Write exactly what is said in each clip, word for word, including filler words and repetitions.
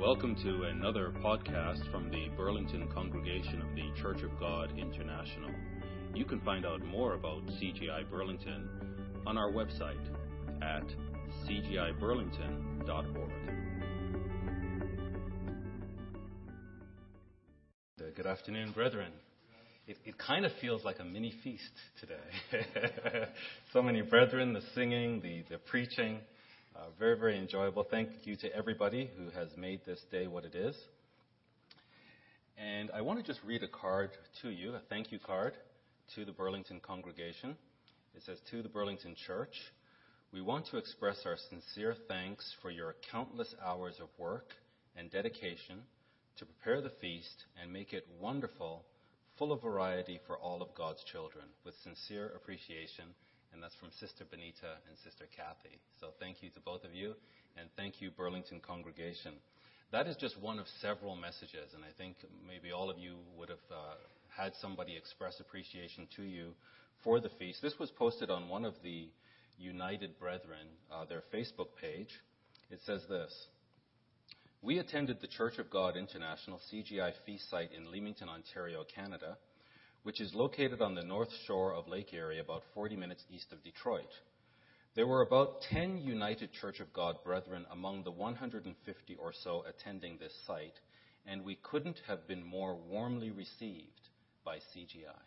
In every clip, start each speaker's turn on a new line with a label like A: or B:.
A: Welcome to another podcast from the Burlington congregation of the Church of God International. You can find out more about C G I Burlington on our website at c g i burlington dot org. Good afternoon, brethren. It, it kind of feels like a mini feast today. So many brethren, the singing, the, the preaching. Uh, very, very enjoyable. Thank you to everybody who has made this day what it is. And I want to just read a card to you, a thank you card to the Burlington congregation. It says, "To the Burlington Church, we want to express our sincere thanks for your countless hours of work and dedication to prepare the feast and make it wonderful, full of variety for all of God's children. With sincere appreciation." And that's from Sister Benita and Sister Kathy. So thank you to both of you, and thank you, Burlington congregation. That is just one of several messages, and I think maybe all of you would have uh, had somebody express appreciation to you for the feast. This was posted on one of the United Brethren, uh, their Facebook page. It says this: "We attended the Church of God International C G I feast site in Leamington, Ontario, Canada, which is located on the north shore of Lake Erie, about forty minutes east of Detroit. There were about ten United Church of God brethren among the one hundred fifty or so attending this site, and we couldn't have been more warmly received by C G I.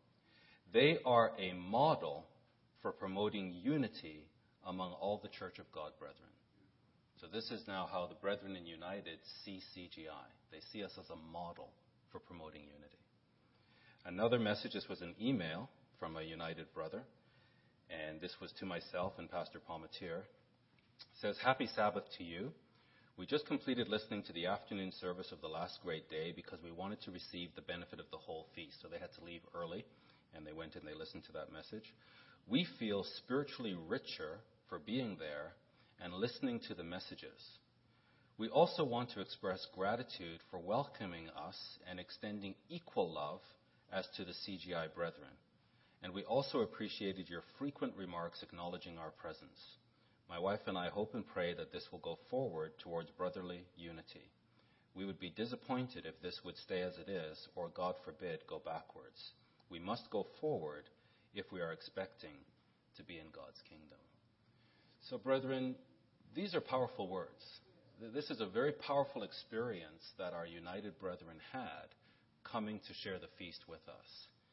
A: They are a model for promoting unity among all the Church of God brethren." So this is now how the Brethren in United see C G I. They see us as a model for promoting unity. Another message, this was an email from a United brother, and this was to myself and Pastor Palmatier. It says, "Happy Sabbath to you. We just completed listening to the afternoon service of the last great day because we wanted to receive the benefit of the whole feast." So they had to leave early, and they went and they listened to that message. "We feel spiritually richer for being there and listening to the messages. We also want to express gratitude for welcoming us and extending equal love as to the C G I brethren. And we also appreciated your frequent remarks acknowledging our presence. My wife and I hope and pray that this will go forward towards brotherly unity. We would be disappointed if this would stay as it is, or God forbid, go backwards. We must go forward if we are expecting to be in God's kingdom." So, brethren, these are powerful words. This is a very powerful experience that our United Brethren had coming to share the feast with us.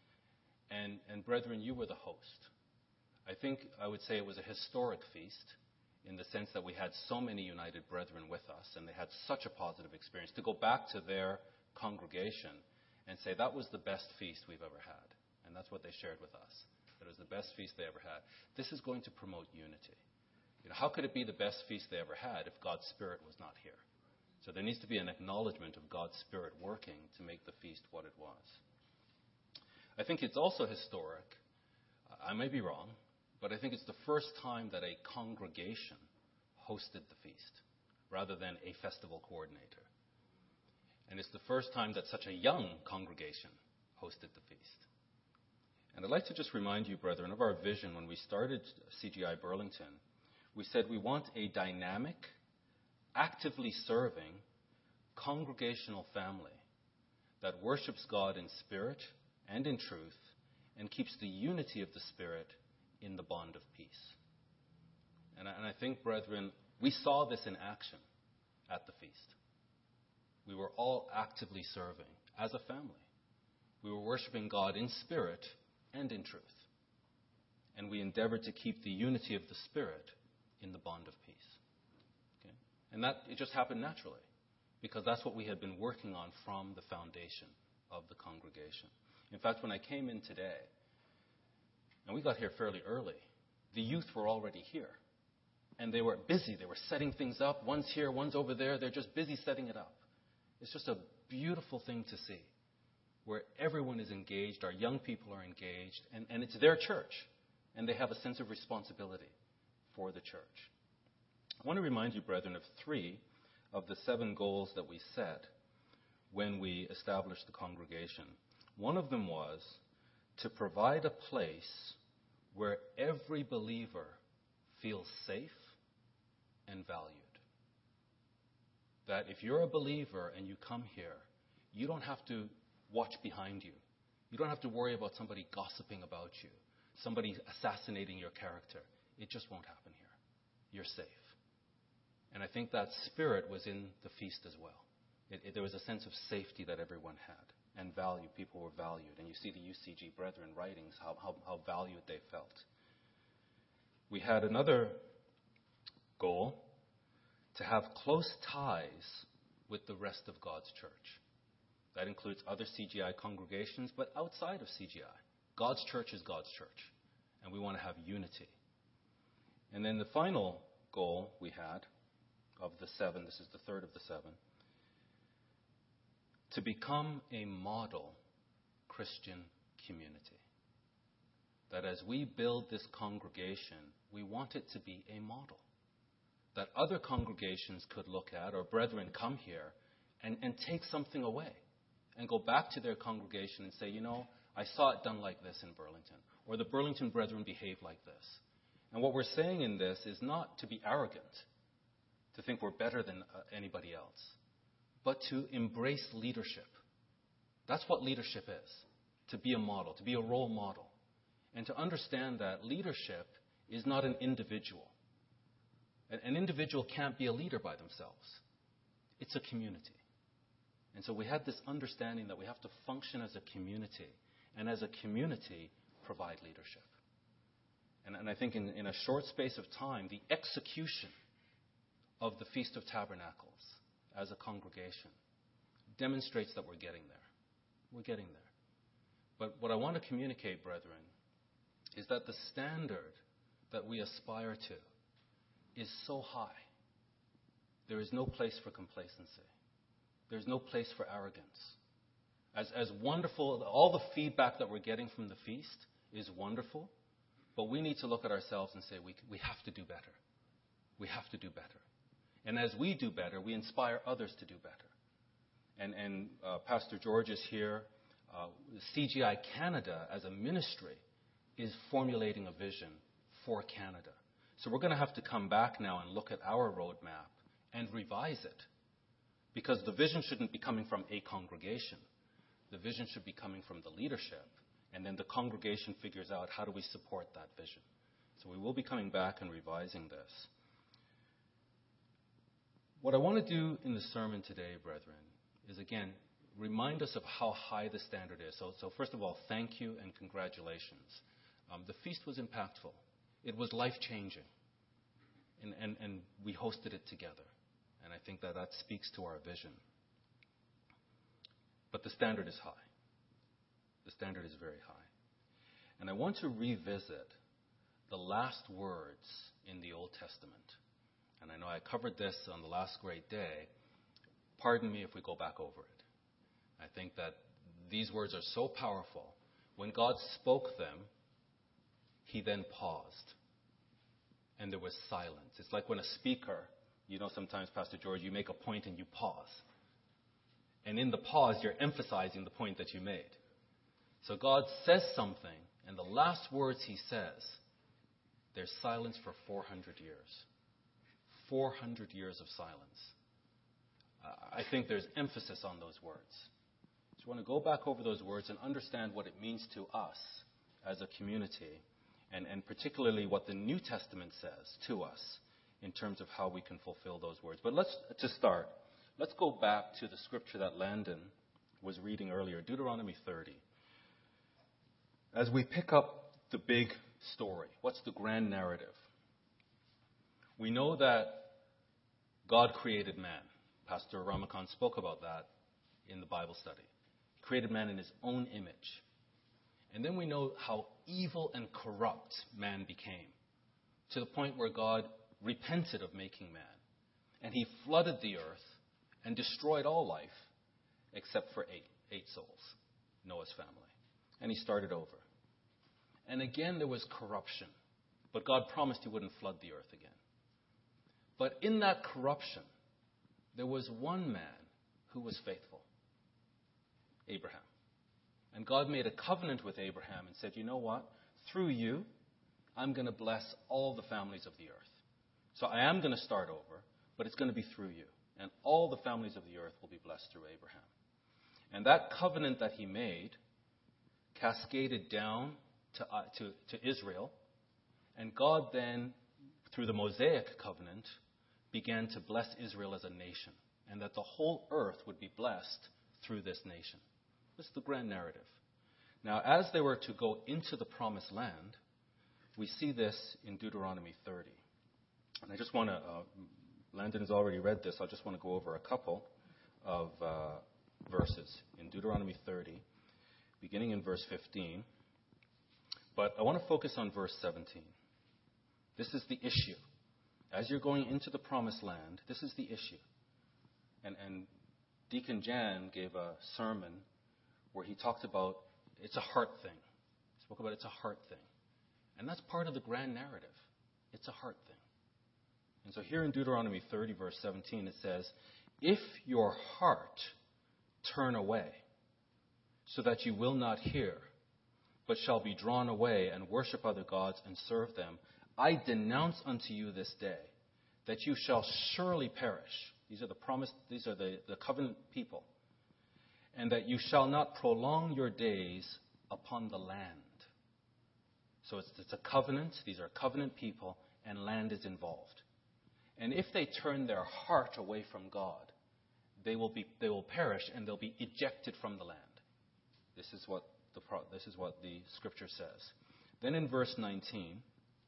A: And, and brethren, you were the host. I think I would say it was a historic feast in the sense that we had so many United Brethren with us, and they had such a positive experience. To go back to their congregation and say that was the best feast we've ever had. And that's what they shared with us. That it was the best feast they ever had. This is going to promote unity. You know, how could it be the best feast they ever had if God's Spirit was not here? So there needs to be an acknowledgement of God's Spirit working to make the feast what it was. I think it's also historic. I may be wrong, but I think it's the first time that a congregation hosted the feast rather than a festival coordinator. And it's the first time that such a young congregation hosted the feast. And I'd like to just remind you, brethren, of our vision when we started C G I Burlington. We said we want a dynamic, actively serving congregational family that worships God in spirit and in truth and keeps the unity of the Spirit in the bond of peace. And I, and I think, brethren, we saw this in action at the feast. We were all actively serving as a family. We were worshiping God in spirit and in truth. And we endeavored to keep the unity of the Spirit in the bond of peace. And that it just happened naturally, because that's what we had been working on from the foundation of the congregation. In fact, when I came in today, and we got here fairly early, the youth were already here. And they were busy. They were setting things up. One's here, one's over there. They're just busy setting it up. It's just a beautiful thing to see, where everyone is engaged, our young people are engaged, and, and it's their church, and they have a sense of responsibility for the church. I want to remind you, brethren, of three of the seven goals that we set when we established the congregation. One of them was to provide a place where every believer feels safe and valued. that if you're a believer and you come here, you don't have to watch behind you. You don't have to worry about somebody gossiping about you, somebody assassinating your character. It just won't happen here. You're safe. And I think that spirit was in the feast as well. It, it, there was a sense of safety that everyone had and value. People were valued. And you see the U C G Brethren writings, how, how, how valued they felt. We had another goal, to have close ties with the rest of God's church. That includes other C G I congregations, but outside of C G I. God's church is God's church, and we want to have unity. And then the final goal we had of the seven, this is the third of the seven, to become a model Christian community. That as we build this congregation, we want it to be a model that other congregations could look at, or brethren come here and, and take something away and go back to their congregation and say, you know, I saw it done like this in Burlington, or the Burlington brethren behaved like this. And what we're saying in this is not to be arrogant, to think we're better than uh, anybody else, but to embrace leadership. That's what leadership is, to be a model, to be a role model, and to understand that leadership is not an individual. An individual can't be a leader by themselves. It's a community. And so we had this understanding that we have to function as a community, and as a community, provide leadership. And, and I think in, in a short space of time, the execution of the Feast of Tabernacles as a congregation demonstrates that we're getting there. We're getting there. But what I want to communicate, brethren, is that the standard that we aspire to is so high. There is no place for complacency. There's no place for arrogance. As, as wonderful, all the feedback that we're getting from the feast is wonderful, but we need to look at ourselves and say, we, we have to do better. We have to do better. And as we do better, we inspire others to do better. And, and uh, Pastor George is here. Uh, C G I Canada, as a ministry, is formulating a vision for Canada. So we're going to have to come back now and look at our roadmap and revise it. Because the vision shouldn't be coming from a congregation. The vision should be coming from the leadership. And then the congregation figures out, how do we support that vision? So we will be coming back and revising this. What I want to do in the sermon today, brethren, is again, remind us of how high the standard is. So, so first of all, thank you and congratulations. Um, the feast was impactful. It was life-changing, and, and, and we hosted it together. And I think that that speaks to our vision. But the standard is high. The standard is very high. And I want to revisit the last words in the Old Testament. And I know I covered this on the last great day. Pardon me if we go back over it. I think that these words are so powerful. When God spoke them, he then paused. And there was silence. It's like when a speaker, you know, sometimes, Pastor George, you make a point and you pause. And in the pause, you're emphasizing the point that you made. So God says something, and the last words he says, there's silence for four hundred years. four hundred years of silence. Uh, I think there's emphasis on those words. So I want to go back over those words and understand what it means to us as a community, and, and particularly what the New Testament says to us in terms of how we can fulfill those words. But let's, to start, let's go back to the scripture that Landon was reading earlier, Deuteronomy thirty. As we pick up the big story, what's the grand narrative? We know that God created man. Pastor Ramakant spoke about that in the Bible study. He created man in his own image. And then we know how evil and corrupt man became, to the point where God repented of making man. And he flooded the earth and destroyed all life except for eight, eight souls, Noah's family. And he started over. And again, there was corruption. But God promised he wouldn't flood the earth again. But in that corruption, there was one man who was faithful, Abraham. And God made a covenant with Abraham and said, you know what? Through you, I'm going to bless all the families of the earth. So I am going to start over, but it's going to be through you. and all the families of the earth will be blessed through Abraham. And that covenant that he made cascaded down to, uh, to, to Israel. And God then, through the Mosaic covenant, began to bless Israel as a nation. And that the whole earth would be blessed through this nation. This is the grand narrative. Now, as they were to go into the promised land, we see this in Deuteronomy thirty. And I just want to, uh, Landon has already read this, I just want to go over a couple of uh, verses in Deuteronomy thirty, beginning in verse fifteen. But I want to focus on verse seventeen. This is the issue. As you're going into the promised land, this is the issue. And, and Deacon Jan gave a sermon where he talked about it's a heart thing. He spoke about it's a heart thing. And that's part of the grand narrative. It's a heart thing. And so here in Deuteronomy thirty, verse seventeen, it says, if your heart turn away, so that you will not hear, but shall be drawn away and worship other gods and serve them, I denounce unto you this day that you shall surely perish. These are the promised, these are the, the covenant people. And that you shall not prolong your days upon the land. So it's, it's a covenant. These are covenant people, and land is involved. And if they turn their heart away from God, they will be they will perish and they'll be ejected from the land. This is what the this is what the scripture says. Then in verse nineteen,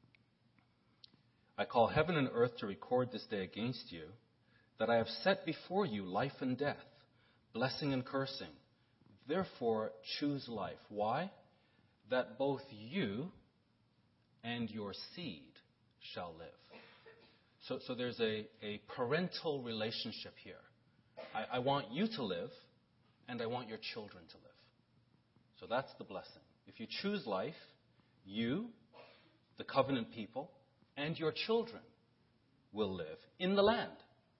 A: I call heaven and earth to record this day against you, that I have set before you life and death, blessing and cursing. Therefore, choose life. Why? That both you and your seed shall live. So, so there's a, a parental relationship here. I, I want you to live, and I want your children to live. So that's the blessing. If you choose life, you, the covenant people, and your children will live in the land,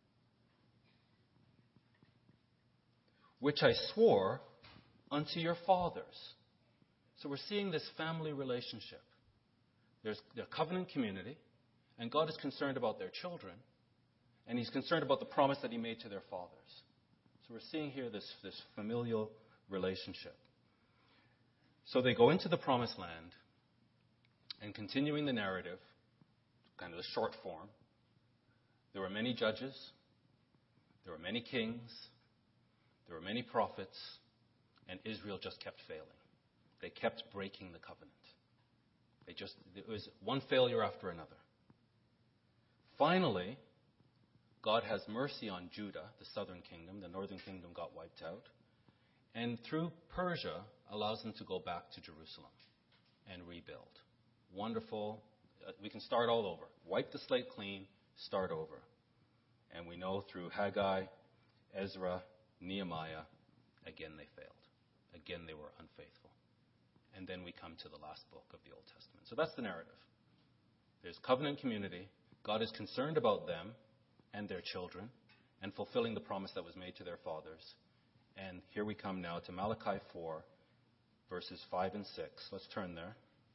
A: which I swore unto your fathers. So we're seeing this family relationship. There's the covenant community, and God is concerned about their children, and He's concerned about the promise that He made to their fathers. So we're seeing here this, this familial relationship. So they go into the promised land, and continuing the narrative, kind of the short form, there were many judges, there were many kings, there were many prophets, and Israel just kept failing. They kept breaking the covenant. They just, it was one failure after another. Finally, God has mercy on Judah, the southern kingdom. The northern kingdom got wiped out. And through Persia, allows them to go back to Jerusalem and rebuild. Wonderful. Uh, we can start all over. Wipe the slate clean, start over. And we know through Haggai, Ezra, Nehemiah, again they failed. Again they were unfaithful. And then we come to the last book of the Old Testament. So that's the narrative. There's covenant community. God is concerned about them and their children and fulfilling the promise that was made to their fathers. And here we come now to Malachi four, verses five and six. Let's turn there.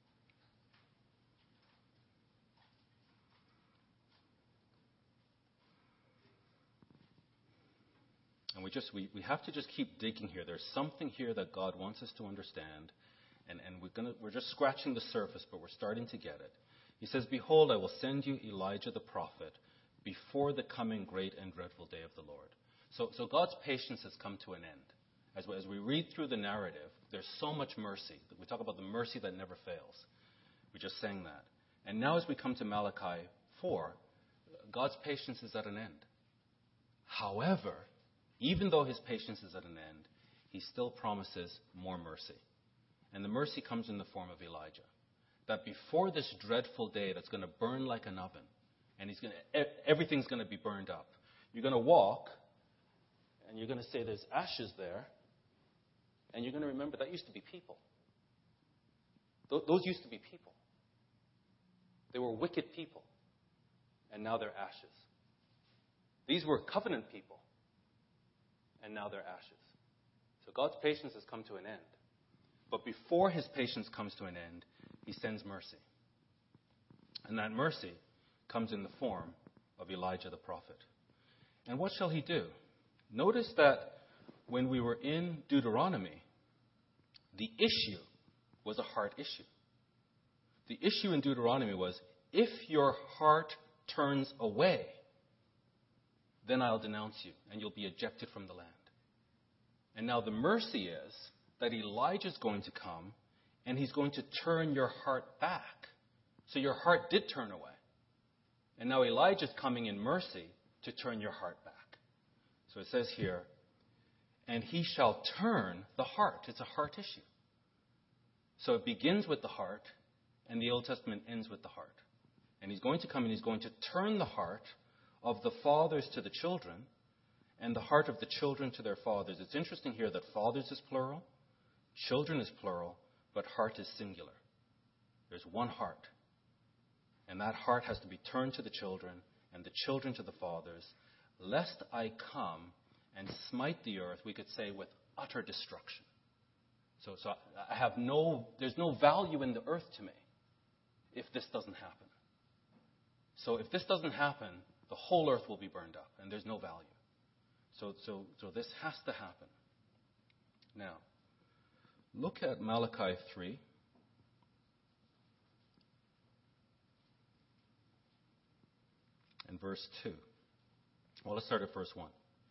A: And we just we, we have to just keep digging here. There's something here that God wants us to understand. And, and we're gonna we're just scratching the surface, but we're starting to get it. He says, behold, I will send you Elijah the prophet before the coming great and dreadful day of the Lord. So, so God's patience has come to an end. As we, as we read through the narrative, there's so much mercy. We talk about the mercy that never fails. We just sang that. And now as we come to Malachi four, God's patience is at an end. However, even though his patience is at an end, he still promises more mercy. And the mercy comes in the form of Elijah. That before this dreadful day that's going to burn like an oven, and he's going to, everything's going to be burned up, you're going to walk, and you're going to say there's ashes there, and you're going to remember that used to be people. Those used to be people. They were wicked people, and now they're ashes. These were covenant people, and now they're ashes. So God's patience has come to an end. But before his patience comes to an end, he sends mercy. And that mercy comes in the form of Elijah the prophet. And what shall he do? Notice that when we were in Deuteronomy, the issue was a heart issue. The issue in Deuteronomy was, if your heart turns away, then I'll denounce you, and you'll be ejected from the land. And now the mercy is that Elijah's going to come, and he's going to turn your heart back. So your heart did turn away. And now Elijah's coming in mercy to turn your heart back. So it says here, and he shall turn the heart. It's a heart issue. So it begins with the heart, and the Old Testament ends with the heart. And he's going to come and he's going to turn the heart of the fathers to the children, and the heart of the children to their fathers. It's interesting here that fathers is plural, children is plural, but heart is singular. There's one heart. And that heart has to be turned to the children, and the children to the fathers, lest I come and smite the earth, we could say, with utter destruction. So, so I have no, there's no value in the earth to me if this doesn't happen. So if this doesn't happen, the whole earth will be burned up, and there's no value. So, so, so this has to happen. Now, look at Malachi three. And verse two. Well, let's start at verse one.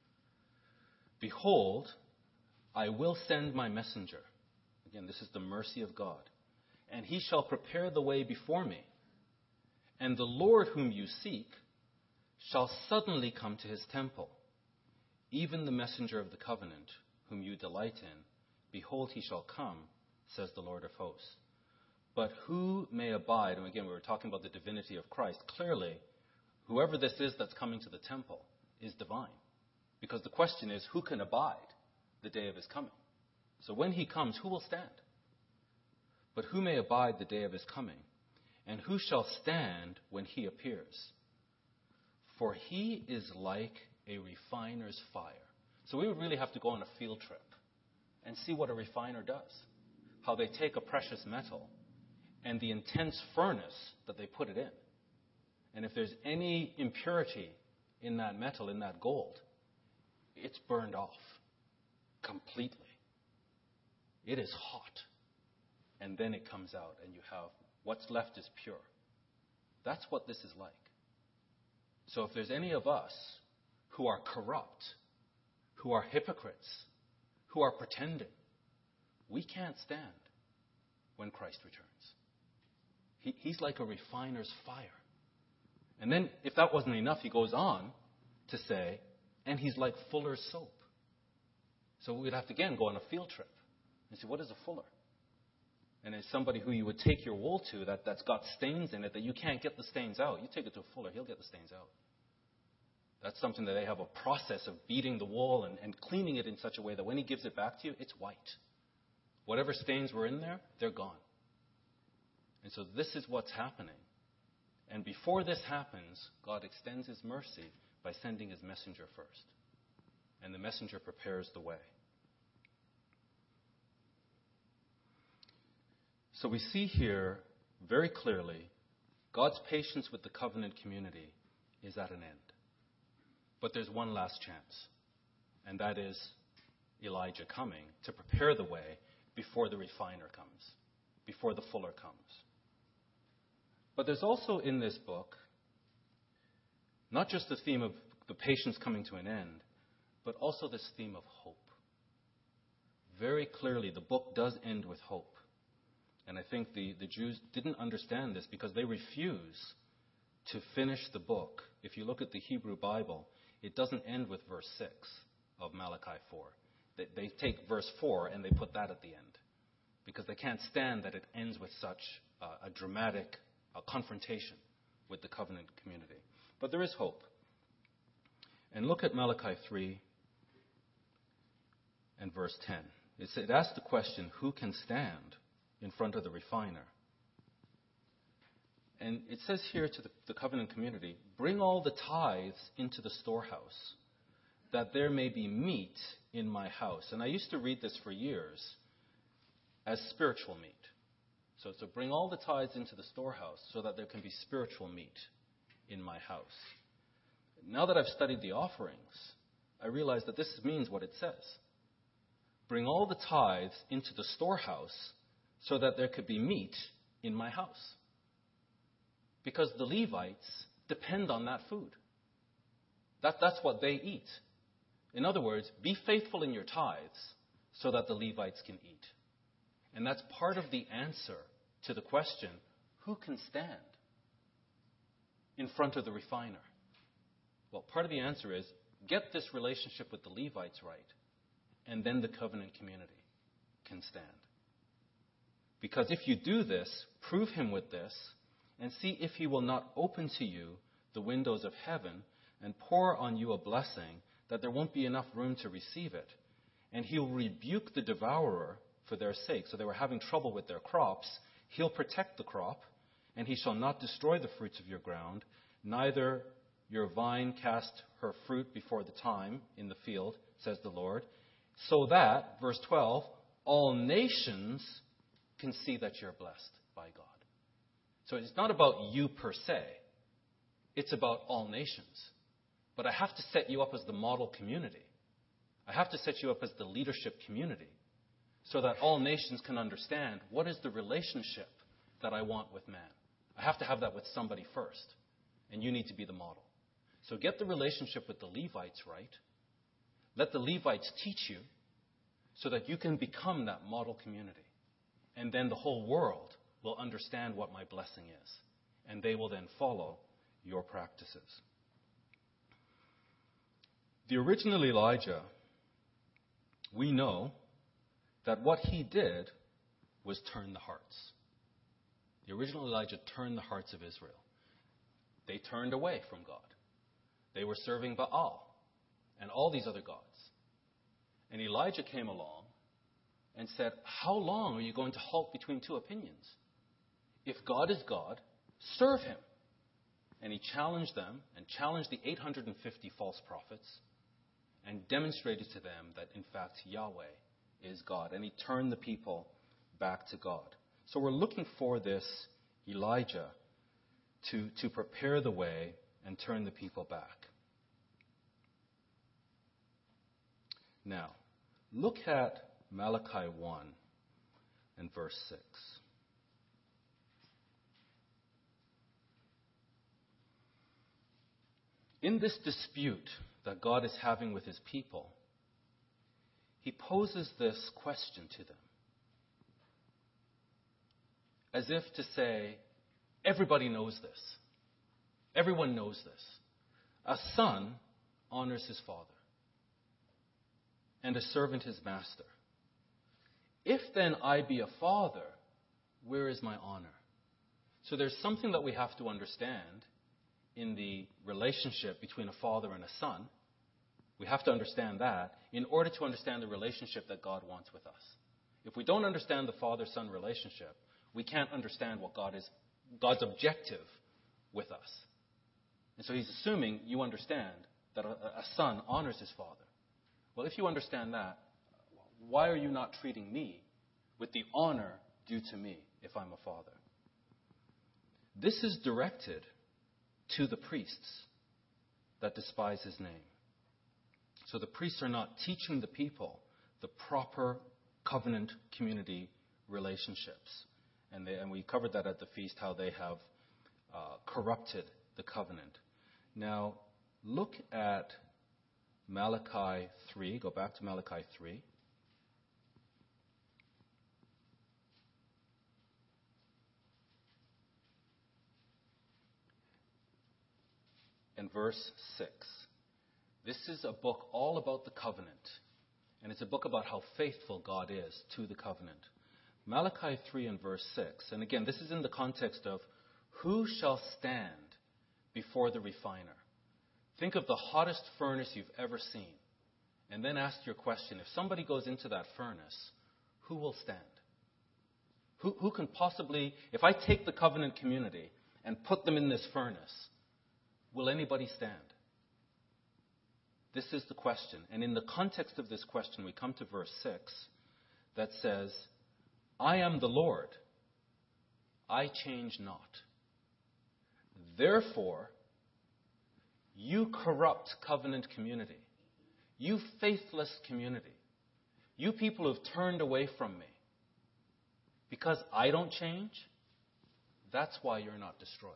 A: Behold, I will send my messenger. Again, this is the mercy of God. And he shall prepare the way before me. And the Lord whom you seek shall suddenly come to his temple. Even the messenger of the covenant, whom you delight in, behold, he shall come, says the Lord of hosts. But who may abide? And again, we were talking about the divinity of Christ. Clearly, whoever this is that's coming to the temple is divine. Because the question is, who can abide the day of his coming? So when he comes, who will stand? But who may abide the day of his coming? And who shall stand when he appears? For he is like a refiner's fire. So we would really have to go on a field trip and see what a refiner does. How they take a precious metal and the intense furnace that they put it in. And if there's any impurity in that metal, in that gold, it's burned off completely. It is hot. And then it comes out and you have what's left is pure. That's what this is like. So if there's any of us who are corrupt, who are hypocrites, who are pretending, we can't stand when Christ returns. He, he's like a refiner's fire. And then, if that wasn't enough, he goes on to say, and he's like fuller's soap. So we'd have to, again, go on a field trip and say, what is a fuller? And it's somebody who you would take your wool to that, that's got stains in it that you can't get the stains out. You take it to a fuller, he'll get the stains out. That's something that they have a process of beating the wool and, and cleaning it in such a way that when he gives it back to you, it's white. Whatever stains were in there, they're gone. And so this is what's happening. And before this happens, God extends his mercy by sending his messenger first. And the messenger prepares the way. So we see here very clearly God's patience with the covenant community is at an end. But there's one last chance, and that is Elijah coming to prepare the way before the refiner comes, before the fuller comes. But there's also in this book not just the theme of the patience coming to an end, but also this theme of hope. Very clearly, the book does end with hope. And I think the, the Jews didn't understand this because they refuse to finish the book. If you look at the Hebrew Bible, it doesn't end with verse six of Malachi four. They, they take verse four and they put that at the end because they can't stand that it ends with such uh, a dramatic uh, confrontation with the covenant community. But there is hope. And look at Malachi three and verse ten. It, it asks the question, who can stand in front of the refiner? And it says here to the, the covenant community, bring all the tithes into the storehouse, that there may be meat in my house. And I used to read this for years as spiritual meat. So, so bring all the tithes into the storehouse so that there can be spiritual meat in my house. Now that I've studied the offerings, I realize that this means what it says. Bring all the tithes into the storehouse so that there could be meat in my house. Because the Levites depend on that food. That, that's what they eat. In other words, be faithful in your tithes so that the Levites can eat. And that's part of the answer to the question, who can stand in front of the refiner? Well, part of the answer is, get this relationship with the Levites right, and then the covenant community can stand. Because if you do this, prove him with this, and see if he will not open to you the windows of heaven and pour on you a blessing that there won't be enough room to receive it. And he'll rebuke the devourer for their sake. So they were having trouble with their crops. He'll protect the crop, and he shall not destroy the fruits of your ground, neither your vine cast her fruit before the time in the field, says the Lord, so that, verse twelve, all nations can see that you're blessed by God. So it's not about you per se. It's about all nations. But I have to set you up as the model community. I have to set you up as the leadership community so that all nations can understand what is the relationship that I want with man. I have to have that with somebody first. And you need to be the model. So get the relationship with the Levites right. Let the Levites teach you so that you can become that model community. And then the whole world will understand what my blessing is. And they will then follow your practices. The original Elijah, we know that what he did was turn the hearts. The original Elijah turned the hearts of Israel. They turned away from God. They were serving Baal and all these other gods. And Elijah came along and said, how long are you going to halt between two opinions? If God is God, serve him. And he challenged them and challenged the eight hundred fifty false prophets and demonstrated to them that, in fact, Yahweh is God. And he turned the people back to God. So we're looking for this Elijah to, to prepare the way and turn the people back. Now, look at Malachi one and verse six. In this dispute that God is having with his people, he poses this question to them. As if to say, everybody knows this. Everyone knows this. A son honors his father, and a servant his master. If then I be a father, where is my honor? So there's something that we have to understand in the relationship between a father and a son. We have to understand that in order to understand the relationship that God wants with us. If we don't understand the father-son relationship, we can't understand what God is, God's objective with us. And so he's assuming you understand that a, a son honors his father. Well, if you understand that, why are you not treating me with the honor due to me if I'm a father? This is directed to the priests that despise his name. So the priests are not teaching the people the proper covenant community relationships. And, they, and we covered that at the feast, how they have uh, corrupted the covenant. Now, look at Malachi three. Go back to Malachi three. And verse six. This is a book all about the covenant. And it's a book about how faithful God is to the covenant. Malachi three and verse six. And again, this is in the context of who shall stand before the refiner? Think of the hottest furnace you've ever seen. And then ask your question, if somebody goes into that furnace, who will stand? Who, who can possibly, if I take the covenant community and put them in this furnace, will anybody stand? This is the question. And in the context of this question, we come to verse six that says, I am the Lord. I change not. Therefore, You corrupt covenant community. You faithless community. You people who've turned away from me. Because I don't change, that's why you're not destroyed.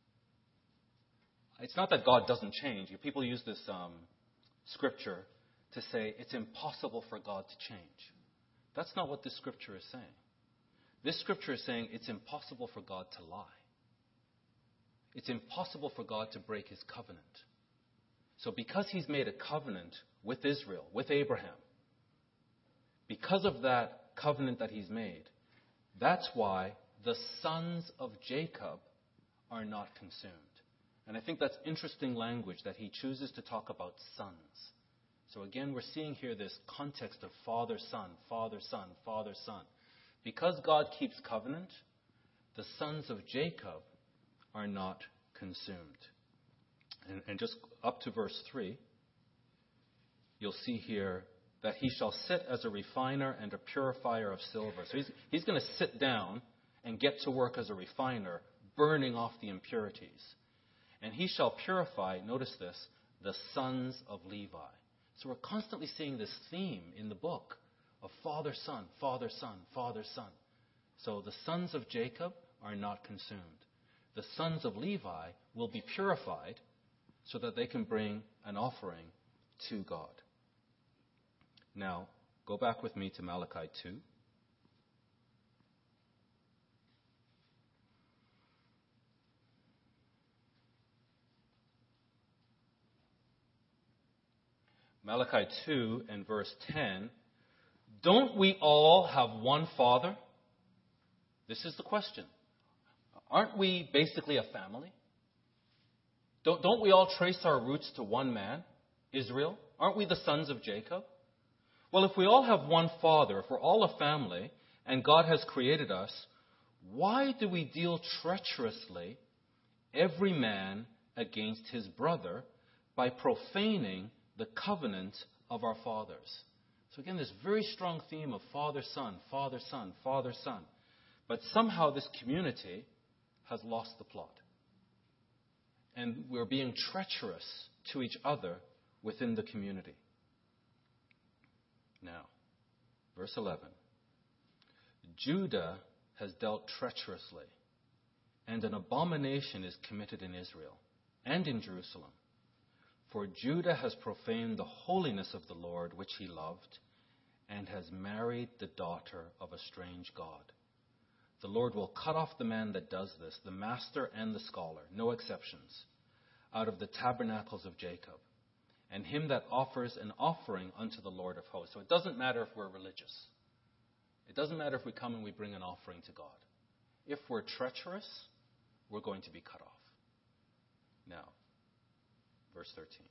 A: It's not that God doesn't change. People use this um, scripture to say it's impossible for God to change. That's not what this scripture is saying. This scripture is saying it's impossible for God to lie. It's impossible for God to break his covenant. So because he's made a covenant with Israel, with Abraham, because of that covenant that he's made, that's why the sons of Jacob are not consumed. And I think that's interesting language that he chooses to talk about sons. So again, we're seeing here this context of father, son, father, son, father, son. Because God keeps covenant, the sons of Jacob are not consumed. And, and just up to verse three, you'll see here that he shall sit as a refiner and a purifier of silver. So he's, he's going to sit down and get to work as a refiner, burning off the impurities. And he shall purify, notice this, the sons of Levi. So we're constantly seeing this theme in the book of father, son, father, son, father, son. So the sons of Jacob are not consumed. The sons of Levi will be purified so that they can bring an offering to God. Now, go back with me to Malachi two. Malachi two and verse ten. Don't we all have one Father? This is the question. Aren't we basically a family? Don't, don't we all trace our roots to one man, Israel? Aren't we the sons of Jacob? Well, if we all have one Father, if we're all a family, and God has created us, why do we deal treacherously, every man against his brother, by profaning the covenant of our fathers? So again, this very strong theme of father, son, father, son, father, son. But somehow this community has lost the plot. And we're being treacherous to each other within the community. Now, verse eleven. Judah has dealt treacherously, and an abomination is committed in Israel and in Jerusalem. For Judah has profaned the holiness of the Lord, which he loved, and has married the daughter of a strange god. The Lord will cut off the man that does this, the master and the scholar, no exceptions, out of the tabernacles of Jacob, and him that offers an offering unto the Lord of hosts. So it doesn't matter if we're religious. It doesn't matter if we come and we bring an offering to God. If we're treacherous, we're going to be cut off. Now, verse thirteen.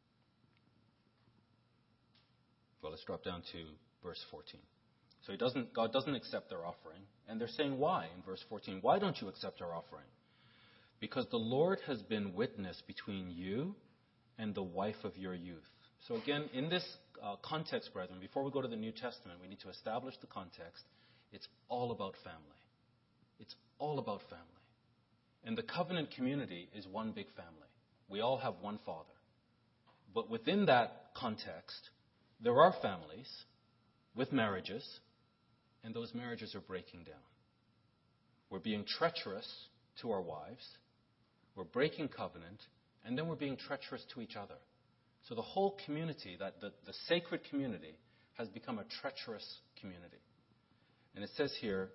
A: Well, let's drop down to verse fourteen. So he doesn't, God doesn't accept their offering. And they're saying, why? In verse fourteen, why don't you accept our offering? Because the Lord has been witness between you and the wife of your youth. So again, in this uh, context, brethren, before we go to the New Testament, we need to establish the context. It's all about family. It's all about family. And the covenant community is one big family. We all have one Father. But within that context, there are families with marriages, and those marriages are breaking down. We're being treacherous to our wives. We're breaking covenant, and then we're being treacherous to each other. So the whole community, that the, the sacred community, has become a treacherous community. And it says here,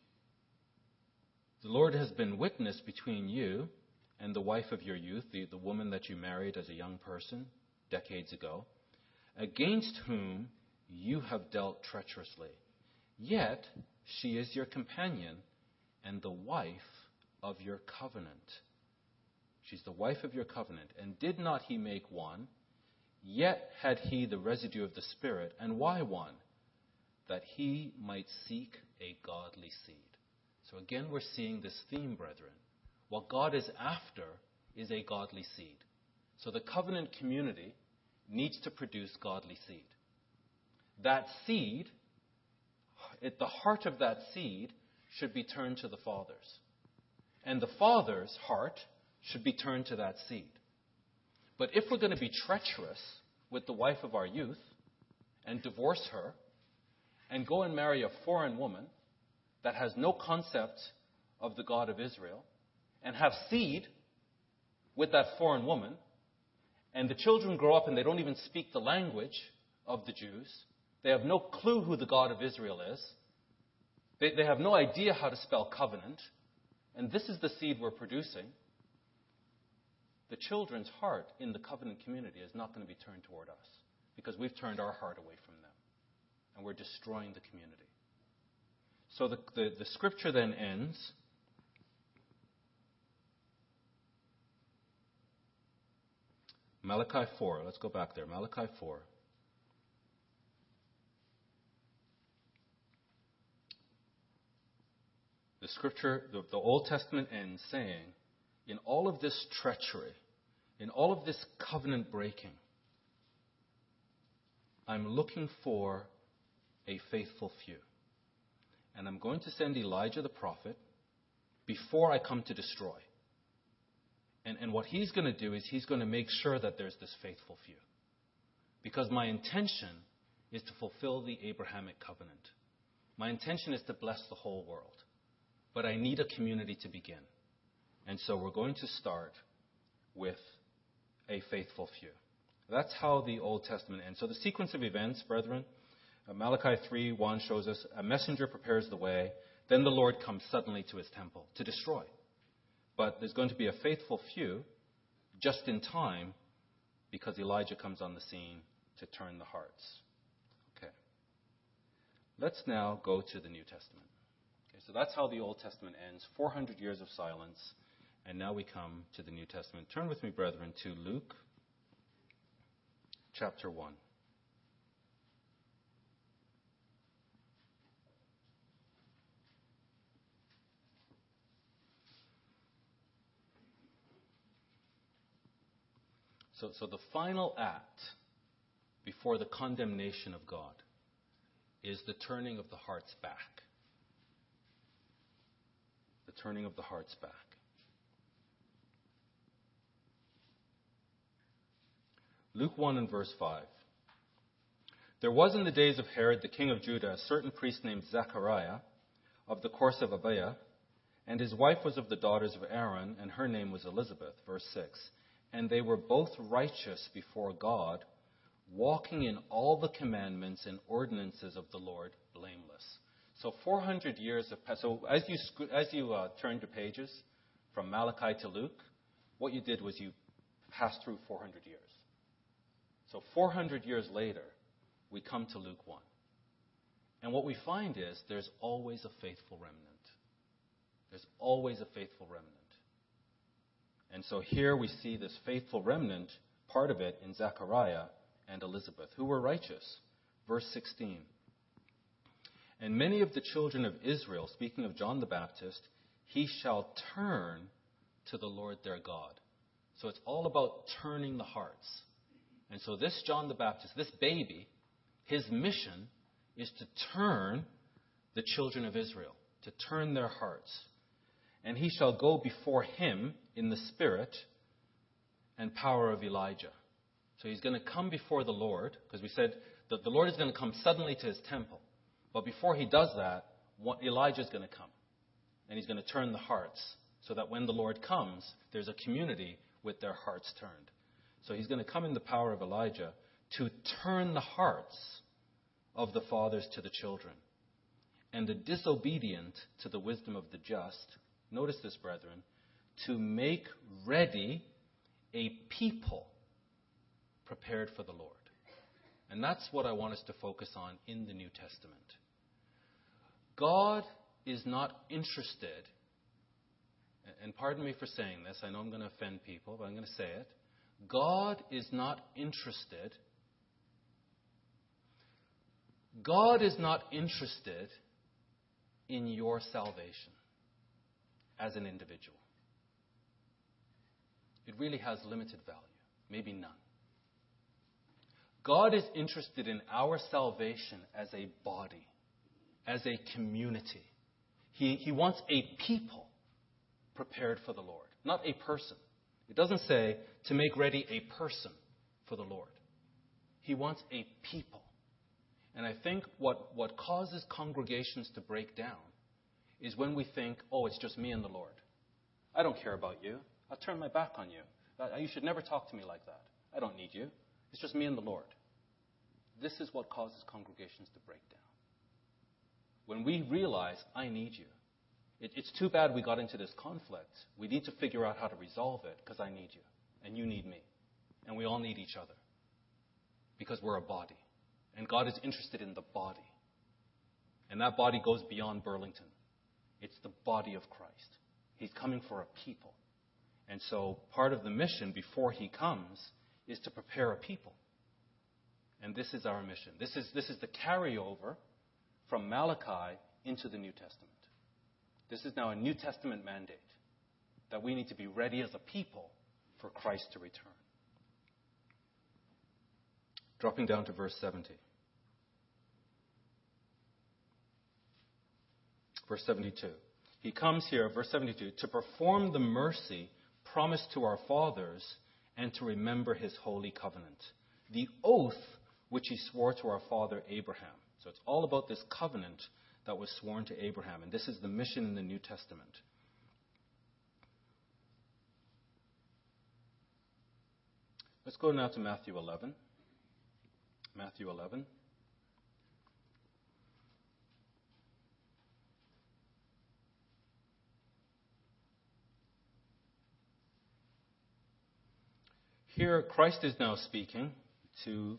A: the Lord has been witness between you and the wife of your youth, the, the woman that you married as a young person decades ago, against whom you have dealt treacherously. Yet she is your companion and the wife of your covenant. She's the wife of your covenant. And did not he make one? Yet had he the residue of the Spirit. And why one? That he might seek a godly seed. So again, we're seeing this theme, brethren. What God is after is a godly seed. So the covenant community needs to produce godly seed. That seed, at the heart of that seed, should be turned to the fathers. And the father's heart should be turned to that seed. But if we're going to be treacherous with the wife of our youth and divorce her and go and marry a foreign woman that has no concept of the God of Israel and have seed with that foreign woman, and the children grow up and they don't even speak the language of the Jews, they have no clue who the God of Israel is, they, they have no idea how to spell covenant, and this is the seed we're producing, the children's heart in the covenant community is not going to be turned toward us because we've turned our heart away from them, and we're destroying the community. So the, the, the scripture then ends. Malachi four. Let's go back there. Malachi four. The scripture, the, the Old Testament ends saying, in all of this treachery, in all of this covenant breaking, I'm looking for a faithful few. And I'm going to send Elijah the prophet before I come to destroy. And, and what he's going to do is he's going to make sure that there's this faithful few. Because my intention is to fulfill the Abrahamic covenant. My intention is to bless the whole world. But I need a community to begin. And so we're going to start with a faithful few. That's how the Old Testament ends. So the sequence of events, brethren, uh, Malachi three one shows us a messenger prepares the way. Then the Lord comes suddenly to his temple to destroy. But there's going to be a faithful few just in time because Elijah comes on the scene to turn the hearts. Okay. Let's now go to the New Testament. Okay, so that's how the Old Testament ends. four hundred years of silence. And now we come to the New Testament. Turn with me, brethren, to Luke chapter one. So, so the final act before the condemnation of God is the turning of the hearts back. The turning of the hearts back. Luke one and verse five. There was in the days of Herod, the king of Judah, a certain priest named Zechariah of the course of Abiah, and his wife was of the daughters of Aaron, and her name was Elizabeth. Verse six. And they were both righteous before God, walking in all the commandments and ordinances of the Lord, blameless. So four hundred years have passed. So as you as you uh, turned your pages from Malachi to Luke, what you did was you passed through four hundred years. So four hundred years later, we come to Luke one. And what we find is there's always a faithful remnant. There's always a faithful remnant. And so here we see this faithful remnant, part of it in Zechariah and Elizabeth, who were righteous. Verse sixteen. And many of the children of Israel, speaking of John the Baptist, he shall turn to the Lord their God. So it's all about turning the hearts. And so this John the Baptist, this baby, his mission is to turn the children of Israel, to turn their hearts. And he shall go before him in the spirit and power of Elijah. So he's going to come before the Lord, because we said that the Lord is going to come suddenly to his temple. But before he does that, Elijah is going to come. And he's going to turn the hearts so that when the Lord comes, there's a community with their hearts turned. So he's going to come in the power of Elijah to turn the hearts of the fathers to the children and the disobedient to the wisdom of the just. Notice this, brethren, to make ready a people prepared for the Lord. And that's what I want us to focus on in the New Testament. God is not interested, and pardon me for saying this, I know I'm going to offend people, but I'm going to say it. God is not interested. God is not interested in your salvation as an individual. It really has limited value, maybe none. God is interested in our salvation as a body, as a community. He, he wants a people prepared for the Lord, not a person. It doesn't say to make ready a person for the Lord. He wants a people. And I think what, what causes congregations to break down is when we think, oh, it's just me and the Lord. I don't care about you. I'll turn my back on you. Uh, You should never talk to me like that. I don't need you. It's just me and the Lord. This is what causes congregations to break down. When we realize, I need you. It, it's too bad we got into this conflict. We need to figure out how to resolve it because I need you and you need me. And we all need each other because we're a body. And God is interested in the body. And that body goes beyond Burlington. It's the body of Christ. He's coming for a people. And so part of the mission before he comes is to prepare a people. And this is our mission. This is, this is the carryover from Malachi into the New Testament. This is now a New Testament mandate that we need to be ready as a people for Christ to return. Dropping down to verse seventy. Verse seventy-two. He comes here, verse seventy-two, to perform the mercy promised to our fathers and to remember his holy covenant, the oath which he swore to our father Abraham. So it's all about this covenant that was sworn to Abraham. And this is the mission in the New Testament. Let's go now to Matthew eleven. Matthew eleven. Here, Christ is now speaking to,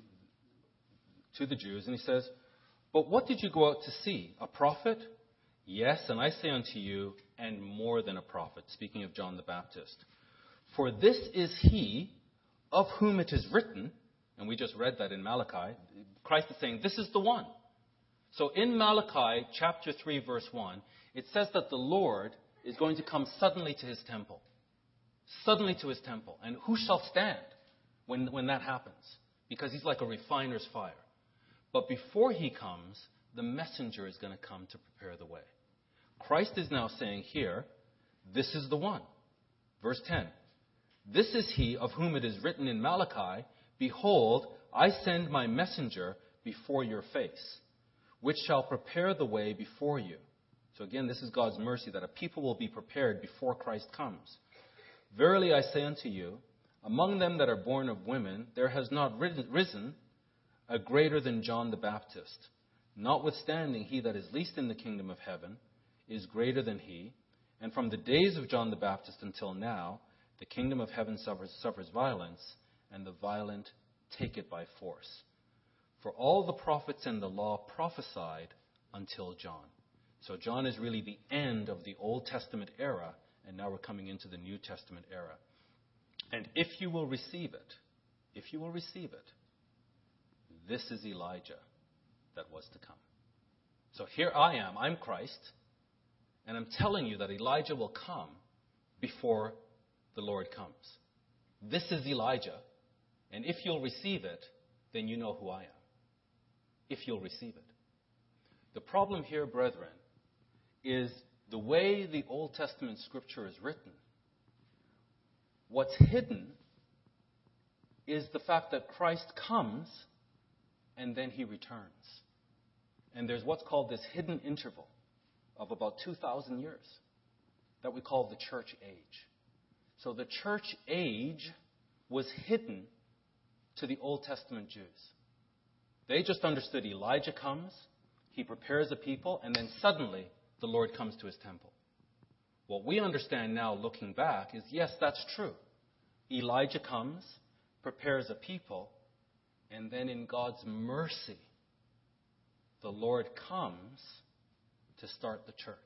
A: to the Jews, and he says, "But what did you go out to see? A prophet? Yes, and I say unto you, and more than a prophet," speaking of John the Baptist. "For this is he of whom it is written," and we just read that in Malachi. Christ is saying, this is the one. So in Malachi chapter three, verse one, it says that the Lord is going to come suddenly to his temple. Suddenly to his temple. And who shall stand when, when that happens? Because he's like a refiner's fire. But before he comes, the messenger is going to come to prepare the way. Christ is now saying here, this is the one. Verse ten. "This is he of whom it is written in Malachi, Behold, I send my messenger before your face, which shall prepare the way before you." So again, this is God's mercy that a people will be prepared before Christ comes. "Verily I say unto you, among them that are born of women, there has not risen a greater than John the Baptist. Notwithstanding, he that is least in the kingdom of heaven is greater than he. And from the days of John the Baptist until now, the kingdom of heaven suffers, suffers violence, and the violent take it by force. For all the prophets and the law prophesied until John." So John is really the end of the Old Testament era, and now we're coming into the New Testament era. "And if you will receive it, if you will receive it, this is Elijah that was to come." So here I am, I'm Christ, and I'm telling you that Elijah will come before the Lord comes. This is Elijah, and if you'll receive it, then you know who I am. If you'll receive it. The problem here, brethren, is the way the Old Testament scripture is written. What's hidden is the fact that Christ comes and then he returns. And there's what's called this hidden interval of about two thousand years that we call the church age. So the church age was hidden to the Old Testament Jews. They just understood Elijah comes, he prepares a people, and then suddenly the Lord comes to his temple. What we understand now looking back is, yes, that's true. Elijah comes, prepares a people, and then in God's mercy, the Lord comes to start the church.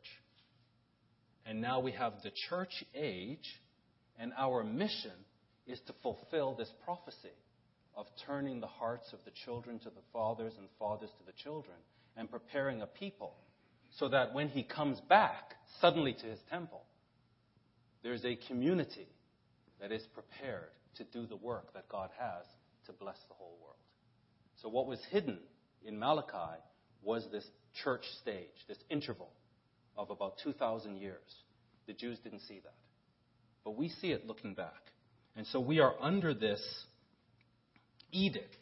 A: And now we have the church age, and our mission is to fulfill this prophecy of turning the hearts of the children to the fathers and fathers to the children and preparing a people so that when he comes back suddenly to his temple, there's a community that is prepared to do the work that God has to bless the whole world. So what was hidden in Malachi was this church stage, this interval of about two thousand years. The Jews didn't see that. But we see it looking back. And so we are under this edict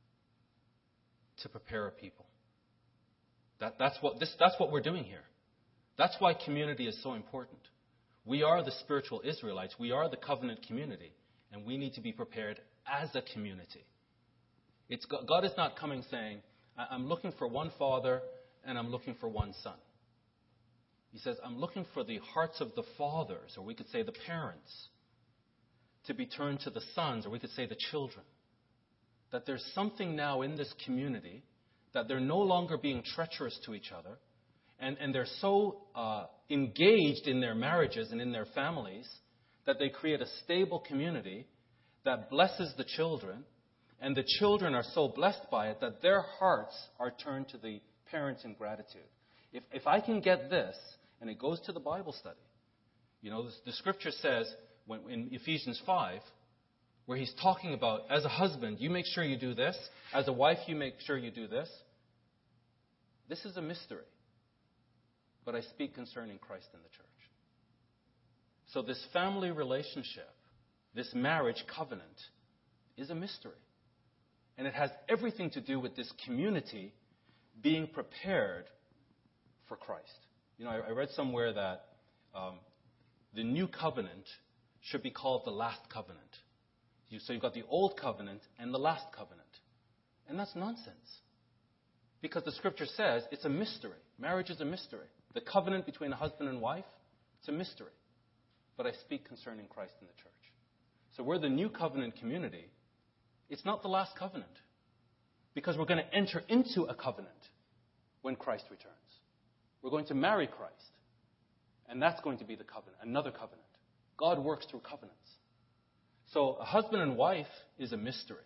A: to prepare a people. That, that's, what, this, that's what we're doing here. That's why community is so important. We are the spiritual Israelites. We are the covenant community. And we need to be prepared as a community. It's, God is not coming saying, I'm looking for one father and I'm looking for one son. He says, I'm looking for the hearts of the fathers, or we could say the parents, to be turned to the sons, or we could say the children. That there's something now in this community that they're no longer being treacherous to each other, and, and they're so uh, engaged in their marriages and in their families that they create a stable community that blesses the children, and the children are so blessed by it that their hearts are turned to the parents in gratitude. If, if I can get this, and it goes to the Bible study. You know, the, the scripture says when, in Ephesians five, where he's talking about, as a husband, you make sure you do this. As a wife, you make sure you do this. This is a mystery. But I speak concerning Christ and the church. So this family relationship, this marriage covenant, is a mystery. And it has everything to do with this community being prepared for Christ. You know, I, I read somewhere that um, the new covenant should be called the last covenant. You, so you've got the old covenant and the last covenant. And that's nonsense. Because the scripture says it's a mystery. Marriage is a mystery. The covenant between a husband and wife, it's a mystery. But I speak concerning Christ and the church. So we're the new covenant community. It's not the last covenant. Because we're going to enter into a covenant when Christ returns. We're going to marry Christ. And that's going to be the covenant, another covenant. God works through covenants. So a husband and wife is a mystery.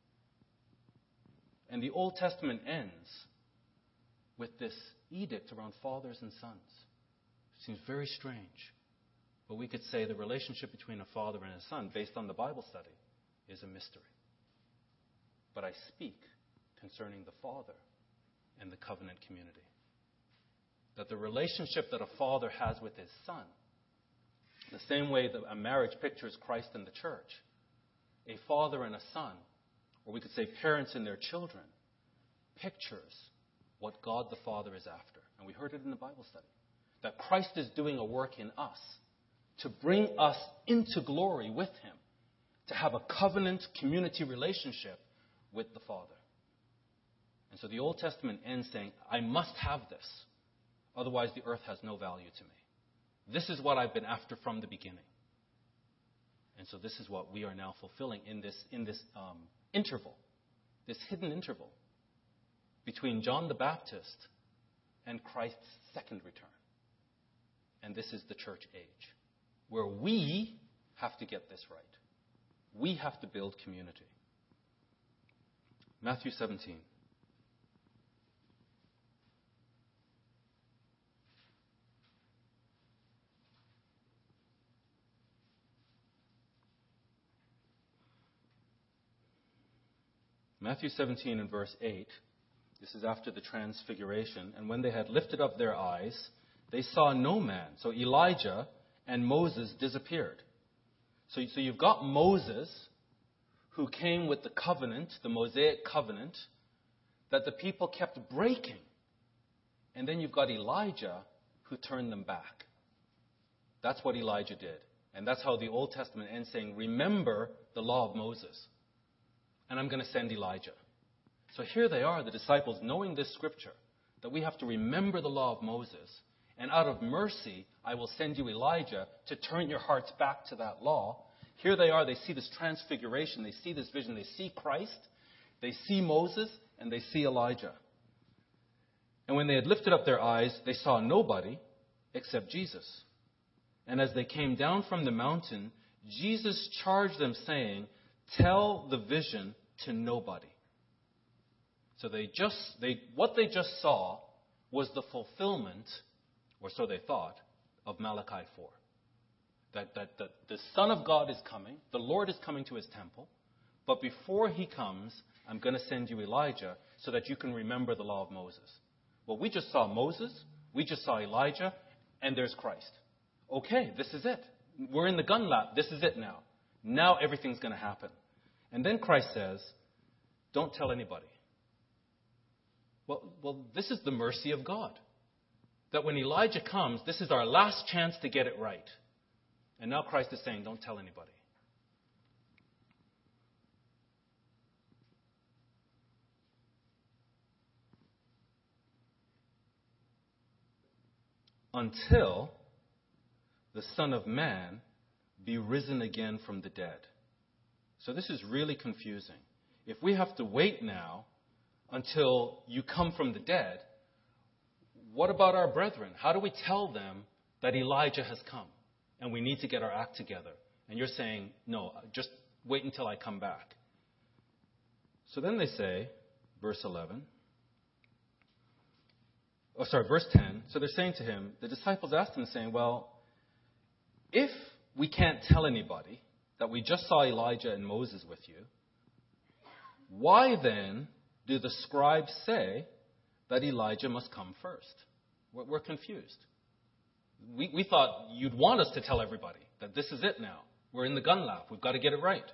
A: And the Old Testament ends with this edict around fathers and sons. It seems very strange. But we could say the relationship between a father and a son, based on the Bible study, is a mystery. But I speak concerning the father and the covenant community. That the relationship that a father has with his son, the same way that a marriage pictures Christ and the church, a father and a son, or we could say parents and their children, pictures what God the Father is after. And we heard it in the Bible study. That Christ is doing a work in us to bring us into glory with him, to have a covenant community relationship with the Father. And so the Old Testament ends saying, I must have this. Otherwise, the earth has no value to me. This is what I've been after from the beginning. And so this is what we are now fulfilling in this, in this um, interval, this hidden interval between John the Baptist and Christ's second return. And this is the church age, where we have to get this right. We have to build community. Matthew seventeen. Matthew seventeen and verse eight, this is after the transfiguration. And when they had lifted up their eyes, they saw no man. So Elijah and Moses disappeared. So, so you've got Moses, who came with the covenant, the Mosaic covenant, that the people kept breaking. And then you've got Elijah, who turned them back. That's what Elijah did. And that's how the Old Testament ends saying, remember the law of Moses. And I'm going to send Elijah. So here they are, the disciples, knowing this scripture, that we have to remember the law of Moses. And out of mercy, I will send you Elijah to turn your hearts back to that law. Here they are, they see this transfiguration, they see this vision, they see Christ, they see Moses, and they see Elijah. And when they had lifted up their eyes, they saw nobody except Jesus. And as they came down from the mountain, Jesus charged them, saying, tell the vision to nobody. So they just, they, what they just saw was the fulfillment, or so they thought, of Malachi four. That, that, that the Son of God is coming, the Lord is coming to his temple, but before he comes, I'm going to send you Elijah so that you can remember the law of Moses. Well, we just saw Moses, we just saw Elijah, and there's Christ. Okay, this is it. We're in the gun lap. This is it now. Now everything's going to happen. And then Christ says, don't tell anybody. Well, well, this is the mercy of God. That when Elijah comes, this is our last chance to get it right. And now Christ is saying, don't tell anybody. Until the Son of Man be risen again from the dead. So this is really confusing. If we have to wait now until you come from the dead, what about our brethren? How do we tell them that Elijah has come and we need to get our act together? And you're saying, no, just wait until I come back. So then they say, verse eleven, oh, sorry, verse ten. So they're saying to him, the disciples asked him, saying, well, if we can't tell anybody that we just saw Elijah and Moses with you, why then do the scribes say that Elijah must come first? We're, we're confused. We, we thought you'd want us to tell everybody that this is it now. We're in the gun lap. We've got to get it right.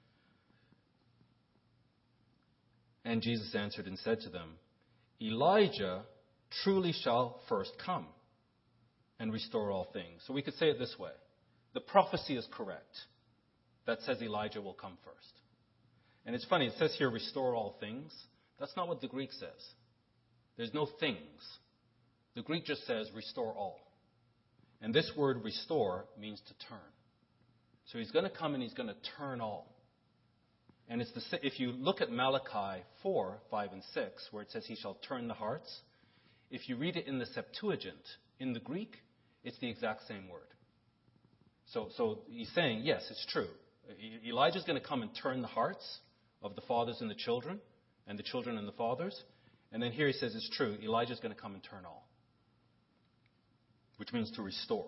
A: And Jesus answered and said to them, Elijah truly shall first come and restore all things. So we could say it this way. The prophecy is correct that says Elijah will come first. And it's funny, it says here, restore all things. That's not what the Greek says. There's no things. The Greek just says restore all. And this word restore means to turn. So he's going to come and he's going to turn all. And it's the, if you look at Malachi four, five, and six, where it says he shall turn the hearts, if you read it in the Septuagint, in the Greek, it's the exact same word. So, so he's saying, yes, it's true. Elijah's going to come and turn the hearts of the fathers and the children, and the children and the fathers. And then here he says it's true. Elijah's going to come and turn all, which means to restore.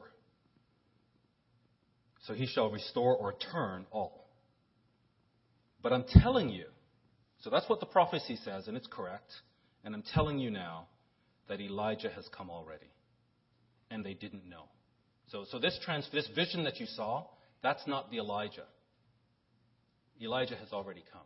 A: So he shall restore or turn all. But I'm telling you, so that's what the prophecy says, and it's correct. And I'm telling you now that Elijah has come already. And they didn't know. So, so this, trans, this vision that you saw, that's not the Elijah. Elijah has already come.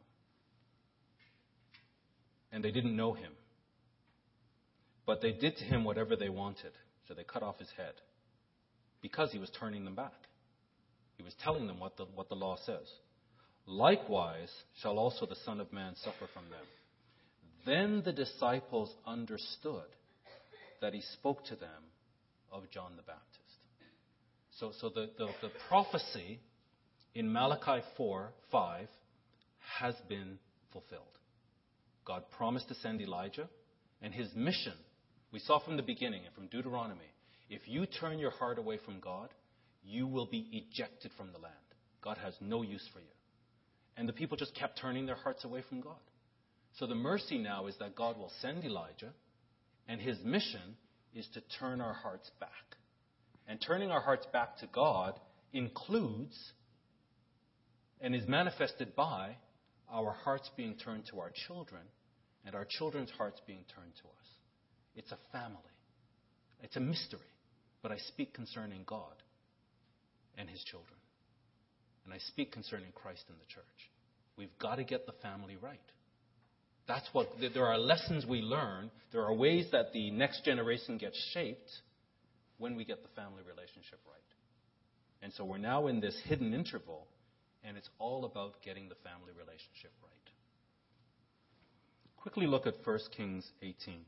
A: And they didn't know him. But they did to him whatever they wanted. So they cut off his head. Because he was turning them back. He was telling them what the, what the law says. Likewise shall also the Son of Man suffer from them. Then the disciples understood that he spoke to them of John the Baptist. So, so the, the, the prophecy in Malachi four, five has been fulfilled. God promised to send Elijah, and his mission, we saw from the beginning and from Deuteronomy, if you turn your heart away from God, you will be ejected from the land. God has no use for you. And the people just kept turning their hearts away from God. So the mercy now is that God will send Elijah, and his mission is to turn our hearts back. And turning our hearts back to God includes and is manifested by our hearts being turned to our children and our children's hearts being turned to us. It's a family. It's a mystery. But I speak concerning God and his children. And I speak concerning Christ and the church. We've got to get the family right. That's what, there are lessons we learn. There are ways that the next generation gets shaped when we get the family relationship right. And so we're now in this hidden interval, and it's all about getting the family relationship right. Quickly look at First Kings eighteen.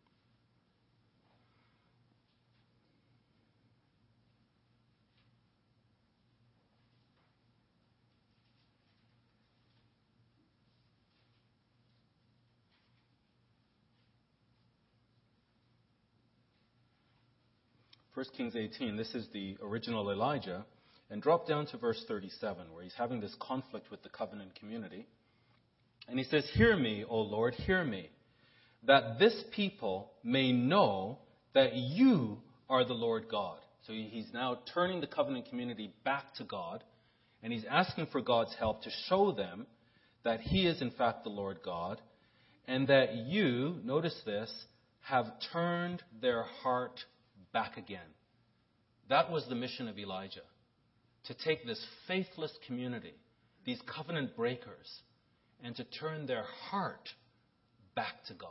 A: First Kings eighteen, this is the original Elijah. And drop down to verse thirty-seven, where he's having this conflict with the covenant community. And he says, "Hear me, O Lord, hear me, that this people may know that you are the Lord God." So he's now turning the covenant community back to God. And he's asking for God's help to show them that he is in fact the Lord God. And that you, notice this, have turned their heart back again. That was the mission of Elijah. to take this faithless community, these covenant breakers, and to turn their heart back to God.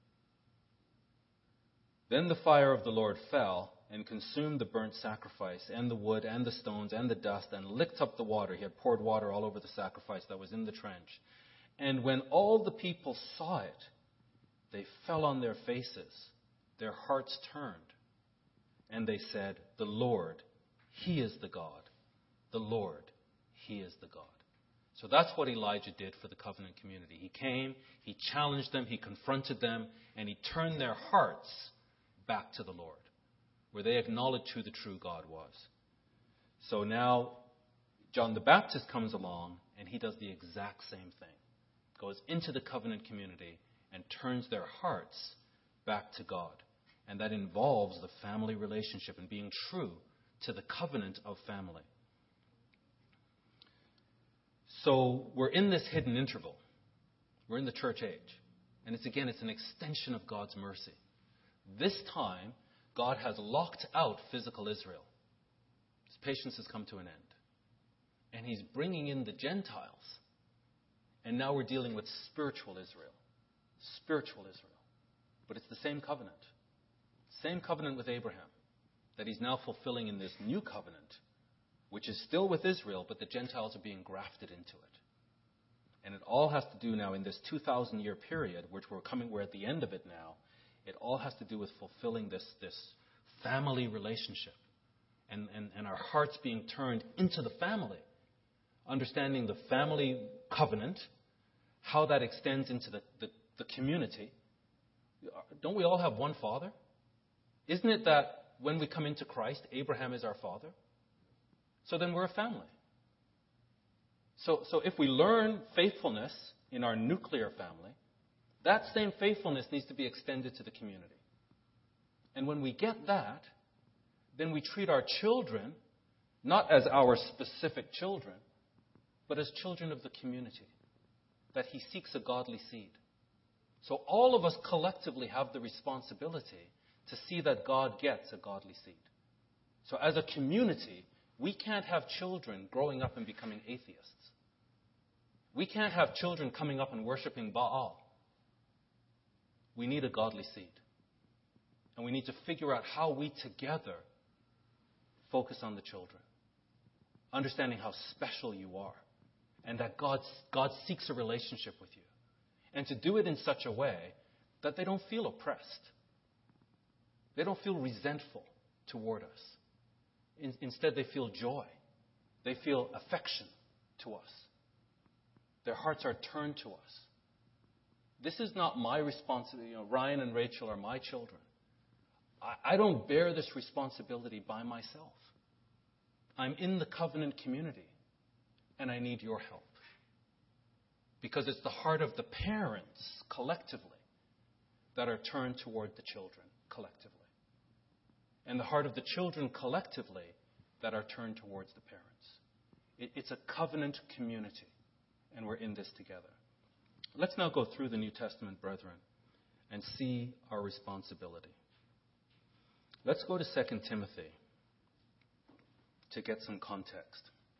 A: Then the fire of the Lord fell and consumed the burnt sacrifice and the wood and the stones and the dust and licked up the water. He had poured water all over the sacrifice that was in the trench. And when all the people saw it, they fell on their faces. Their hearts turned. And they said, "The Lord, He is the God. The Lord, He is the God." So that's what Elijah did for the covenant community. He came, he challenged them, he confronted them, and he turned their hearts back to the Lord, where they acknowledged who the true God was. So now John the Baptist comes along, and he does the exact same thing. Goes into the covenant community and turns their hearts back to God. And that involves the family relationship and being true to the covenant of family. So we're in this hidden interval. We're in the church age. And it's again, it's an extension of God's mercy. This time, God has locked out physical Israel. His patience has come to an end. And he's bringing in the Gentiles. And now we're dealing with spiritual Israel. Spiritual Israel. But it's the same covenant. Same covenant with Abraham that he's now fulfilling in this new covenant, which is still with Israel, but the Gentiles are being grafted into it. And it all has to do now in this two thousand year period, which we're coming, we're at the end of it now. It all has to do with fulfilling this, this family relationship and, and, and our hearts being turned into the family. Understanding the family covenant, how that extends into the, the, the community. Don't we all have one father? Isn't it that when we come into Christ, Abraham is our father? So then we're a family. So, so if we learn faithfulness in our nuclear family, that same faithfulness needs to be extended to the community. And when we get that, then we treat our children not as our specific children, but as children of the community, that he seeks a godly seed. So all of us collectively have the responsibility to see that God gets a godly seed. So as a community, we can't have children growing up and becoming atheists. We can't have children coming up and worshiping Baal. We need a godly seed. And we need to figure out how we together focus on the children, understanding how special you are, and that God, God seeks a relationship with you. And to do it in such a way that they don't feel oppressed. They don't feel resentful toward us. In, instead, they feel joy. They feel affection to us. Their hearts are turned to us. This is not my responsibility. You know, Ryan and Rachel are my children. I, I don't bear this responsibility by myself. I'm in the covenant community, and I need your help. Because it's the heart of the parents collectively that are turned toward the children collectively. And the heart of the children collectively that are turned towards the parents. It, it's a covenant community, and we're in this together. Let's now go through the New Testament, brethren, and see our responsibility. Let's go to Second Timothy to get some context.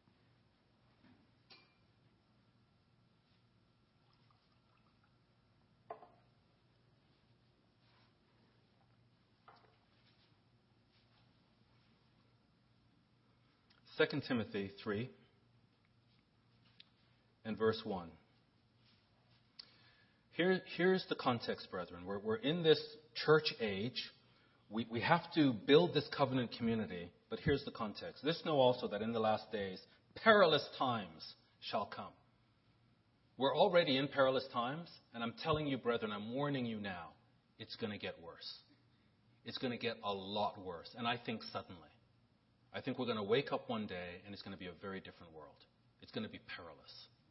A: Second Timothy three and verse one. Here, here's the context, brethren. We're, we're in this church age. We, we have to build this covenant community, but here's the context. This know also that in the last days, perilous times shall come. We're already in perilous times, and I'm telling you, brethren, I'm warning you now, it's going to get worse. It's going to get a lot worse, and I think suddenly. I think we're going to wake up one day, and it's going to be a very different world. It's going to be perilous.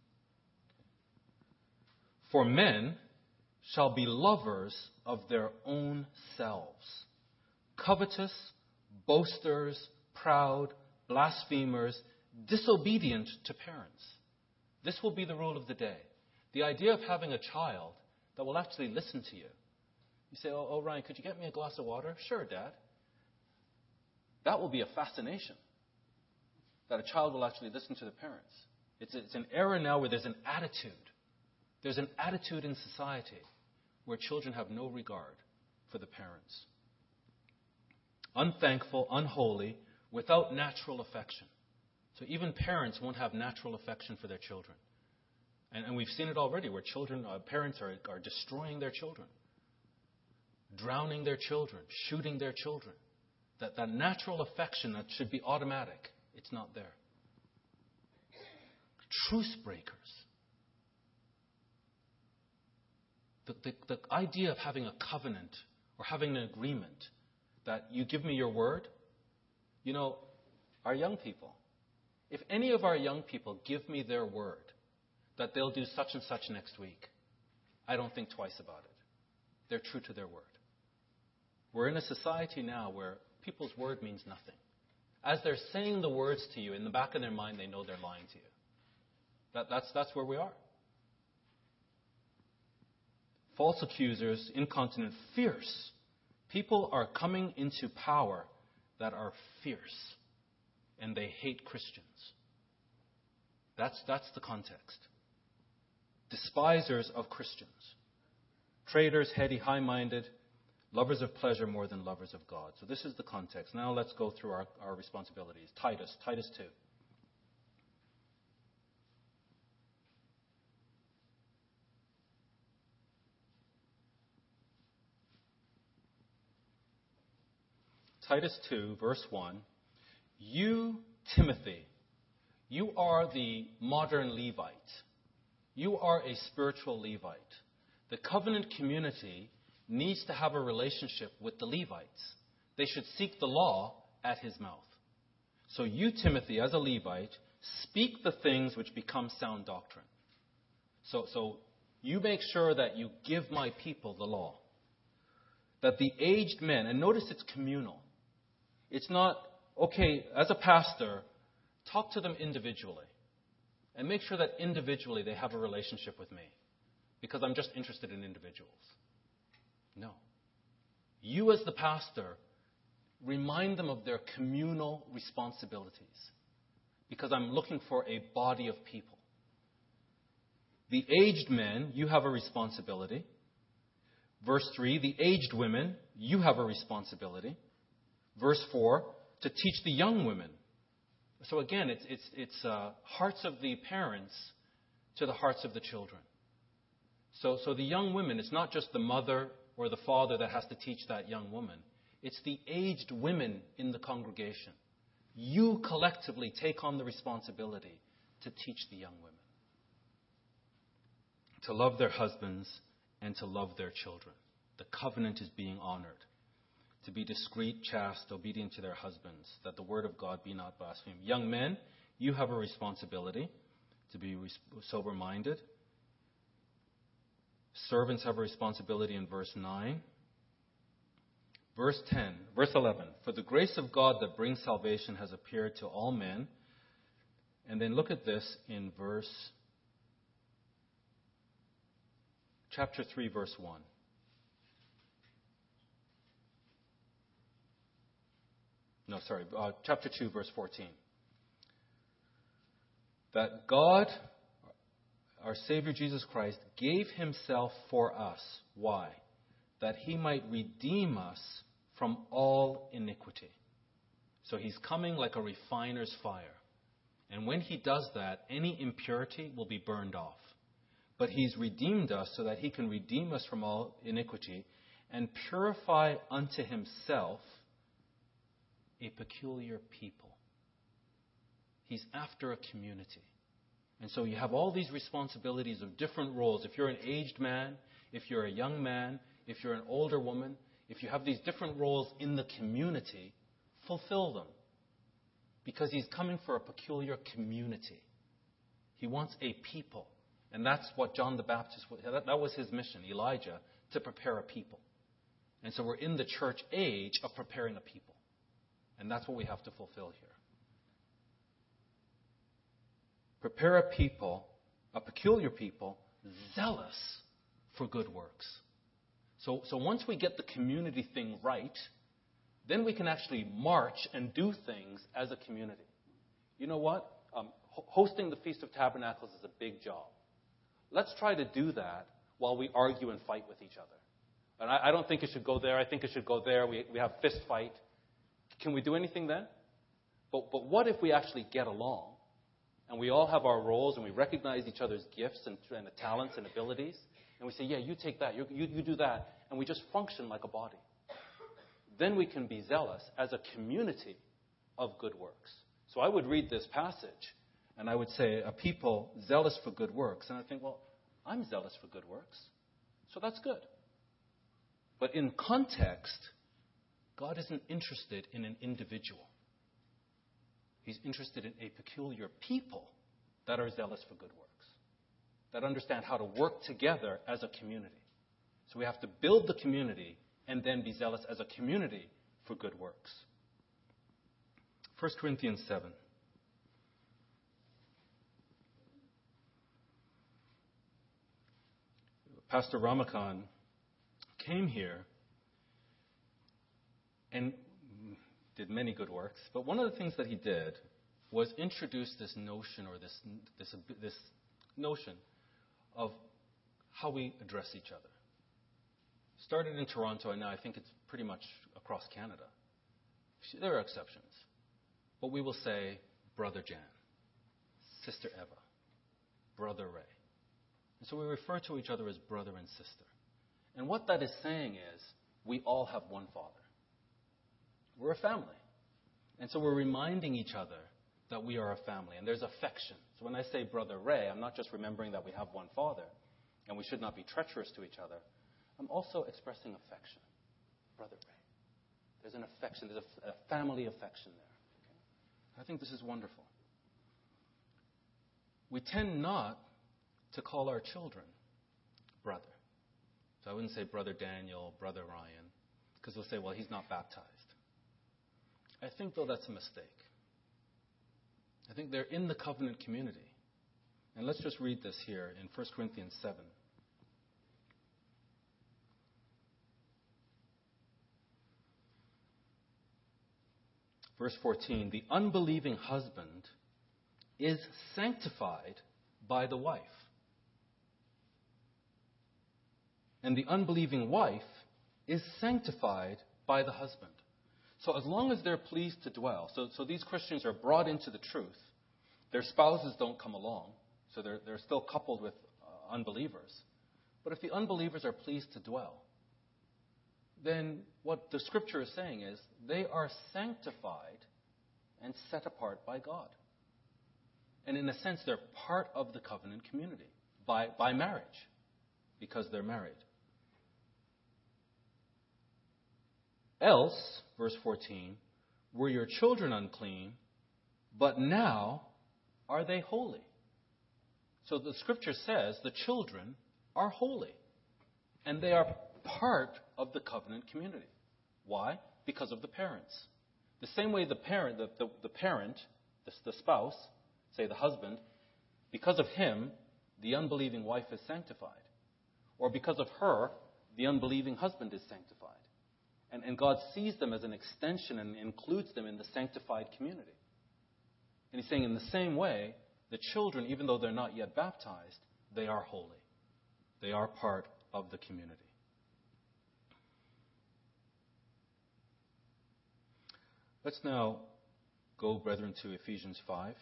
A: For men shall be lovers of their own selves, covetous, boasters, proud, blasphemers, disobedient to parents. This will be the rule of the day. The idea of having a child that will actually listen to you. You say, oh, oh Ryan, could you get me a glass of water? Sure, Dad. That will be a fascination. that a child will actually listen to the parents. It's, it's an era now where there's an attitude. There's an attitude in society where children have no regard for the parents. Unthankful, unholy, without natural affection. So even parents won't have natural affection for their children. And, and we've seen it already where children, uh, parents are, are destroying their children, drowning their children, shooting their children. That, that natural affection that should be automatic, it's not there. Truce breakers. The, the, the idea of having a covenant or having an agreement that you give me your word, you know, our young people, if any of our young people give me their word that they'll do such and such next week, I don't think twice about it. They're true to their word. We're in a society now where people's word means nothing. As they're saying the words to you, in the back of their mind, they know they're lying to you. That, that's, that's where we are. False accusers, incontinent, fierce. People are coming into power that are fierce, and they hate Christians. That's, that's the context. Despisers of Christians. Traitors, heady, high-minded, lovers of pleasure more than lovers of God. So this is the context. Now let's go through our, our responsibilities. Titus, Titus two. Titus two, verse one. You, Timothy, you are the modern Levite. You are a spiritual Levite. The covenant community needs to have a relationship with the Levites. They should seek the law at his mouth. So you, Timothy, as a Levite, speak the things which become sound doctrine. So, so you make sure that you give my people the law. That the aged men, and notice it's communal. It's not, okay, as a pastor, talk to them individually. And make sure that individually they have a relationship with me. Because I'm just interested in individuals. No. You as the pastor, remind them of their communal responsibilities. Because I'm looking for a body of people. The aged men, you have a responsibility. Verse three, the aged women, you have a responsibility. Verse four, to teach the young women. So again, it's, it's, it's uh, hearts of the parents to the hearts of the children. So, so the young women, it's not just the mother or the father that has to teach that young woman. It's the aged women in the congregation. You collectively take on the responsibility to teach the young women. To love their husbands and to love their children. The covenant is being honored. To be discreet, chaste, obedient to their husbands, that the word of God be not blasphemed. Young men, you have a responsibility to be sober-minded. Servants have a responsibility in verse nine. Verse ten, verse eleven. For the grace of God that brings salvation has appeared to all men. And then look at this in verse, chapter three, verse one. No, sorry, uh, chapter two, verse fourteen. That God, our Savior Jesus Christ, gave himself for us. Why? That he might redeem us from all iniquity. So he's coming like a refiner's fire. And when he does that, any impurity will be burned off. But he's redeemed us so that he can redeem us from all iniquity and purify unto himself a peculiar people. He's after a community. And so you have all these responsibilities of different roles. If you're an aged man, if you're a young man, if you're an older woman, if you have these different roles in the community, fulfill them. Because he's coming for a peculiar community. He wants a people. And that's what John the Baptist, that was his mission, Elijah, to prepare a people. And so we're in the church age of preparing a people. And that's what we have to fulfill here. Prepare a people, a peculiar people, zealous for good works. So, so once we get the community thing right, then we can actually march and do things as a community.
B: you know what? Um, ho- hosting the Feast of Tabernacles is a big job. Let's try to do that while we argue and fight with each other. And I, I don't think it should go there. I think it should go there. We, we have fist fight. Can we do anything then? But, but what if we actually get along and we all have our roles and we recognize each other's gifts and, and the talents and abilities, and we say, yeah, you take that, you, you, you do that, and we just function like a body. Then we can be zealous as a community of good works. So I would read this passage, and I would say, a people zealous for good works. And I think, well, I'm zealous for good works, so that's good. But in context, God isn't interested in an individual. He's interested in a peculiar people that are zealous for good works, that understand how to work together as a community. So we have to build the community and then be zealous as a community for good works. First Corinthians seven. Pastor Ramakan came here and did many good works, but one of the things that he did was introduce this notion or this this this notion of how we address each other. Started in Toronto, and now I think it's pretty much across Canada. There are exceptions, but we will say Brother Jan, Sister Eva, Brother Ray. And so we refer to each other as brother and sister. And what that is saying is we all have one Father. We're a family. And so we're reminding each other that we are a family. And there's affection. So when I say Brother Ray, I'm not just remembering that we have one Father and we should not be treacherous to each other. I'm also expressing affection. Brother Ray. There's an affection. There's a, a family affection there. Okay? I think this is wonderful. We tend not to call our children brother. So I wouldn't say Brother Daniel, Brother Ryan, because they'll say, well, he's not baptized. I think, though, that's a mistake. I think they're in the covenant community. And let's just read this here in First Corinthians seven. Verse fourteen, the unbelieving husband is sanctified by the wife. And the unbelieving wife is sanctified by the husband. So as long as they're pleased to dwell, so, so these Christians are brought into the truth. Their spouses don't come along, so they're, they're still coupled with uh, unbelievers. But if the unbelievers are pleased to dwell, then what the Scripture is saying is they are sanctified and set apart by God. And in a sense, they're part of the covenant community by, by marriage, because they're married. Else, verse fourteen, were your children unclean, but now are they holy? So the Scripture says the children are holy, and they are part of the covenant community. Why? Because of the parents. The same way the parent, the, the, the parent, the, the spouse, say the husband, because of him, the unbelieving wife is sanctified. Or because of her, the unbelieving husband is sanctified. And, and God sees them as an extension and includes them in the sanctified community. And he's saying in the same way, the children, even though they're not yet baptized, they are holy. They are part of the community. Let's now go, brethren, to Ephesians five.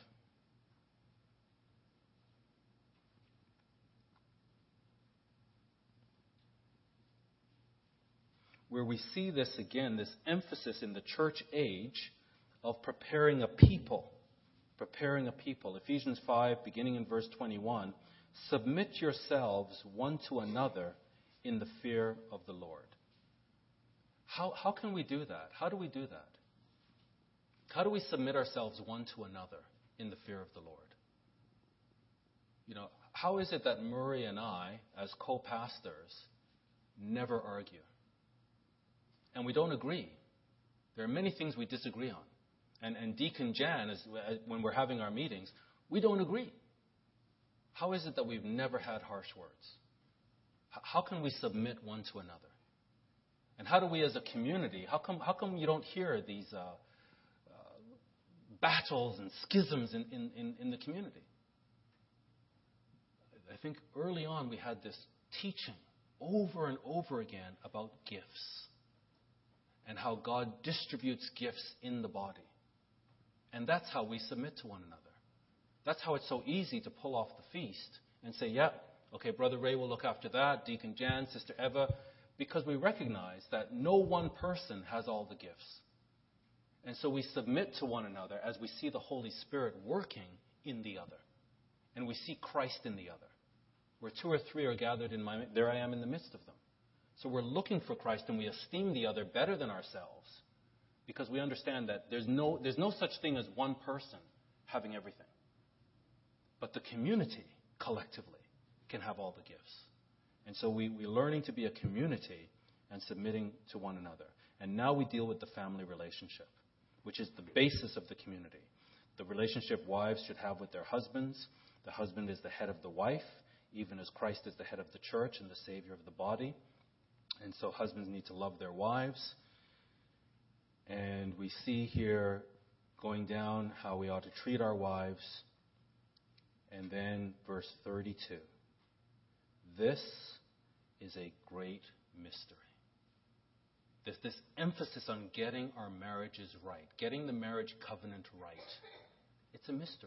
B: Where we see this again, this emphasis in the church age of preparing a people. Preparing a people. Ephesians five, beginning in verse twenty-one. Submit yourselves one to another in the fear of the Lord. How, how can we do that? How do we do that? How do we submit ourselves one to another in the fear of the Lord? You know, how is it that Murray and I, as co-pastors, never argue? And we don't agree. There are many things we disagree on. And, and Deacon Jan, is, when we're having our meetings, we don't agree. How is it that we've never had harsh words? How can we submit one to another? And how do we as a community, how come, how come you don't hear these uh, uh,
A: battles and schisms in, in, in, in the community. I think early on we had this teaching over and over again about gifts and how God distributes gifts in the body. And that's how we submit to one another. That's how it's so easy to pull off the feast and say, yeah, okay, Brother Ray will look after that, Deacon Jan, Sister Eva, because we recognize that no one person has all the gifts. And so we submit to one another as we see the Holy Spirit working in the other. And we see Christ in the other. Where two or three are gathered in my, there I am in the midst of them. So we're looking for Christ and we esteem the other better than ourselves because we understand that there's no, there's no such thing as one person having everything. But the community, collectively, can have all the gifts. And so we, we're learning to be a community and submitting to one another. And now we deal with the family relationship, which is the basis of the community. The relationship wives should have with their husbands. The husband is the head of the wife, even as Christ is the head of the church and the Savior of the body. And so husbands need to love their wives. And we see here going down how we ought to treat our wives. And then verse thirty-two. This is a great mystery. This, this emphasis on getting our marriages right, getting the marriage covenant right. It's a mystery.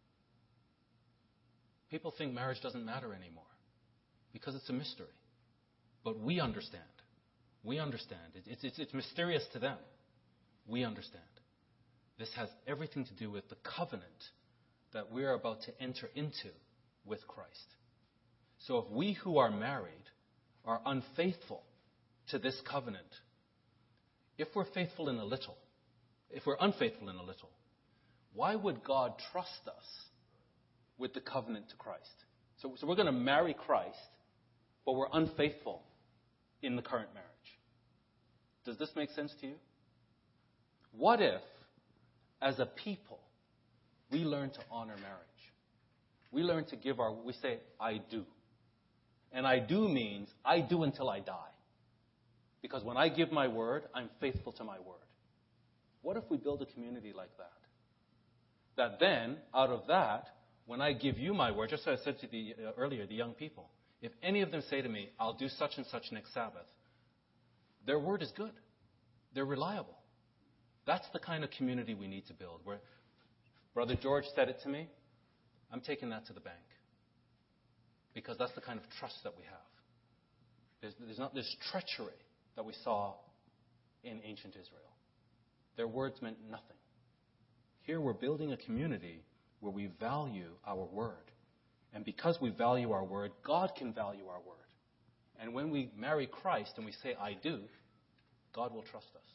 A: People think marriage doesn't matter anymore because it's a mystery. But we understand. We understand. It, it's, it's, it's mysterious to them. We understand. This has everything to do with the covenant that we're about to enter into with Christ. So if we who are married are unfaithful to this covenant, if we're faithful in a little, if we're unfaithful in a little, why would God trust us with the covenant to Christ? So, so we're going to marry Christ, but we're unfaithful in the current marriage. Does this make sense to you? What if, as a people, we learn to honor marriage? We learn to give our, we say, I do. And I do means I do until I die. Because when I give my word, I'm faithful to my word. What if we build a community like that? That then, out of that, when I give you my word, just as I said to the uh, earlier, the young people, if any of them say to me, I'll do such and such next Sabbath, their word is good. They're reliable. That's the kind of community we need to build. Where Brother George said it to me, I'm taking that to the bank. Because that's the kind of trust that we have. There's, there's not this treachery that we saw in ancient Israel. Their words meant nothing. Here we're building a community where we value our word. And because we value our word, God can value our word. And when we marry Christ and we say, I do, God will trust us.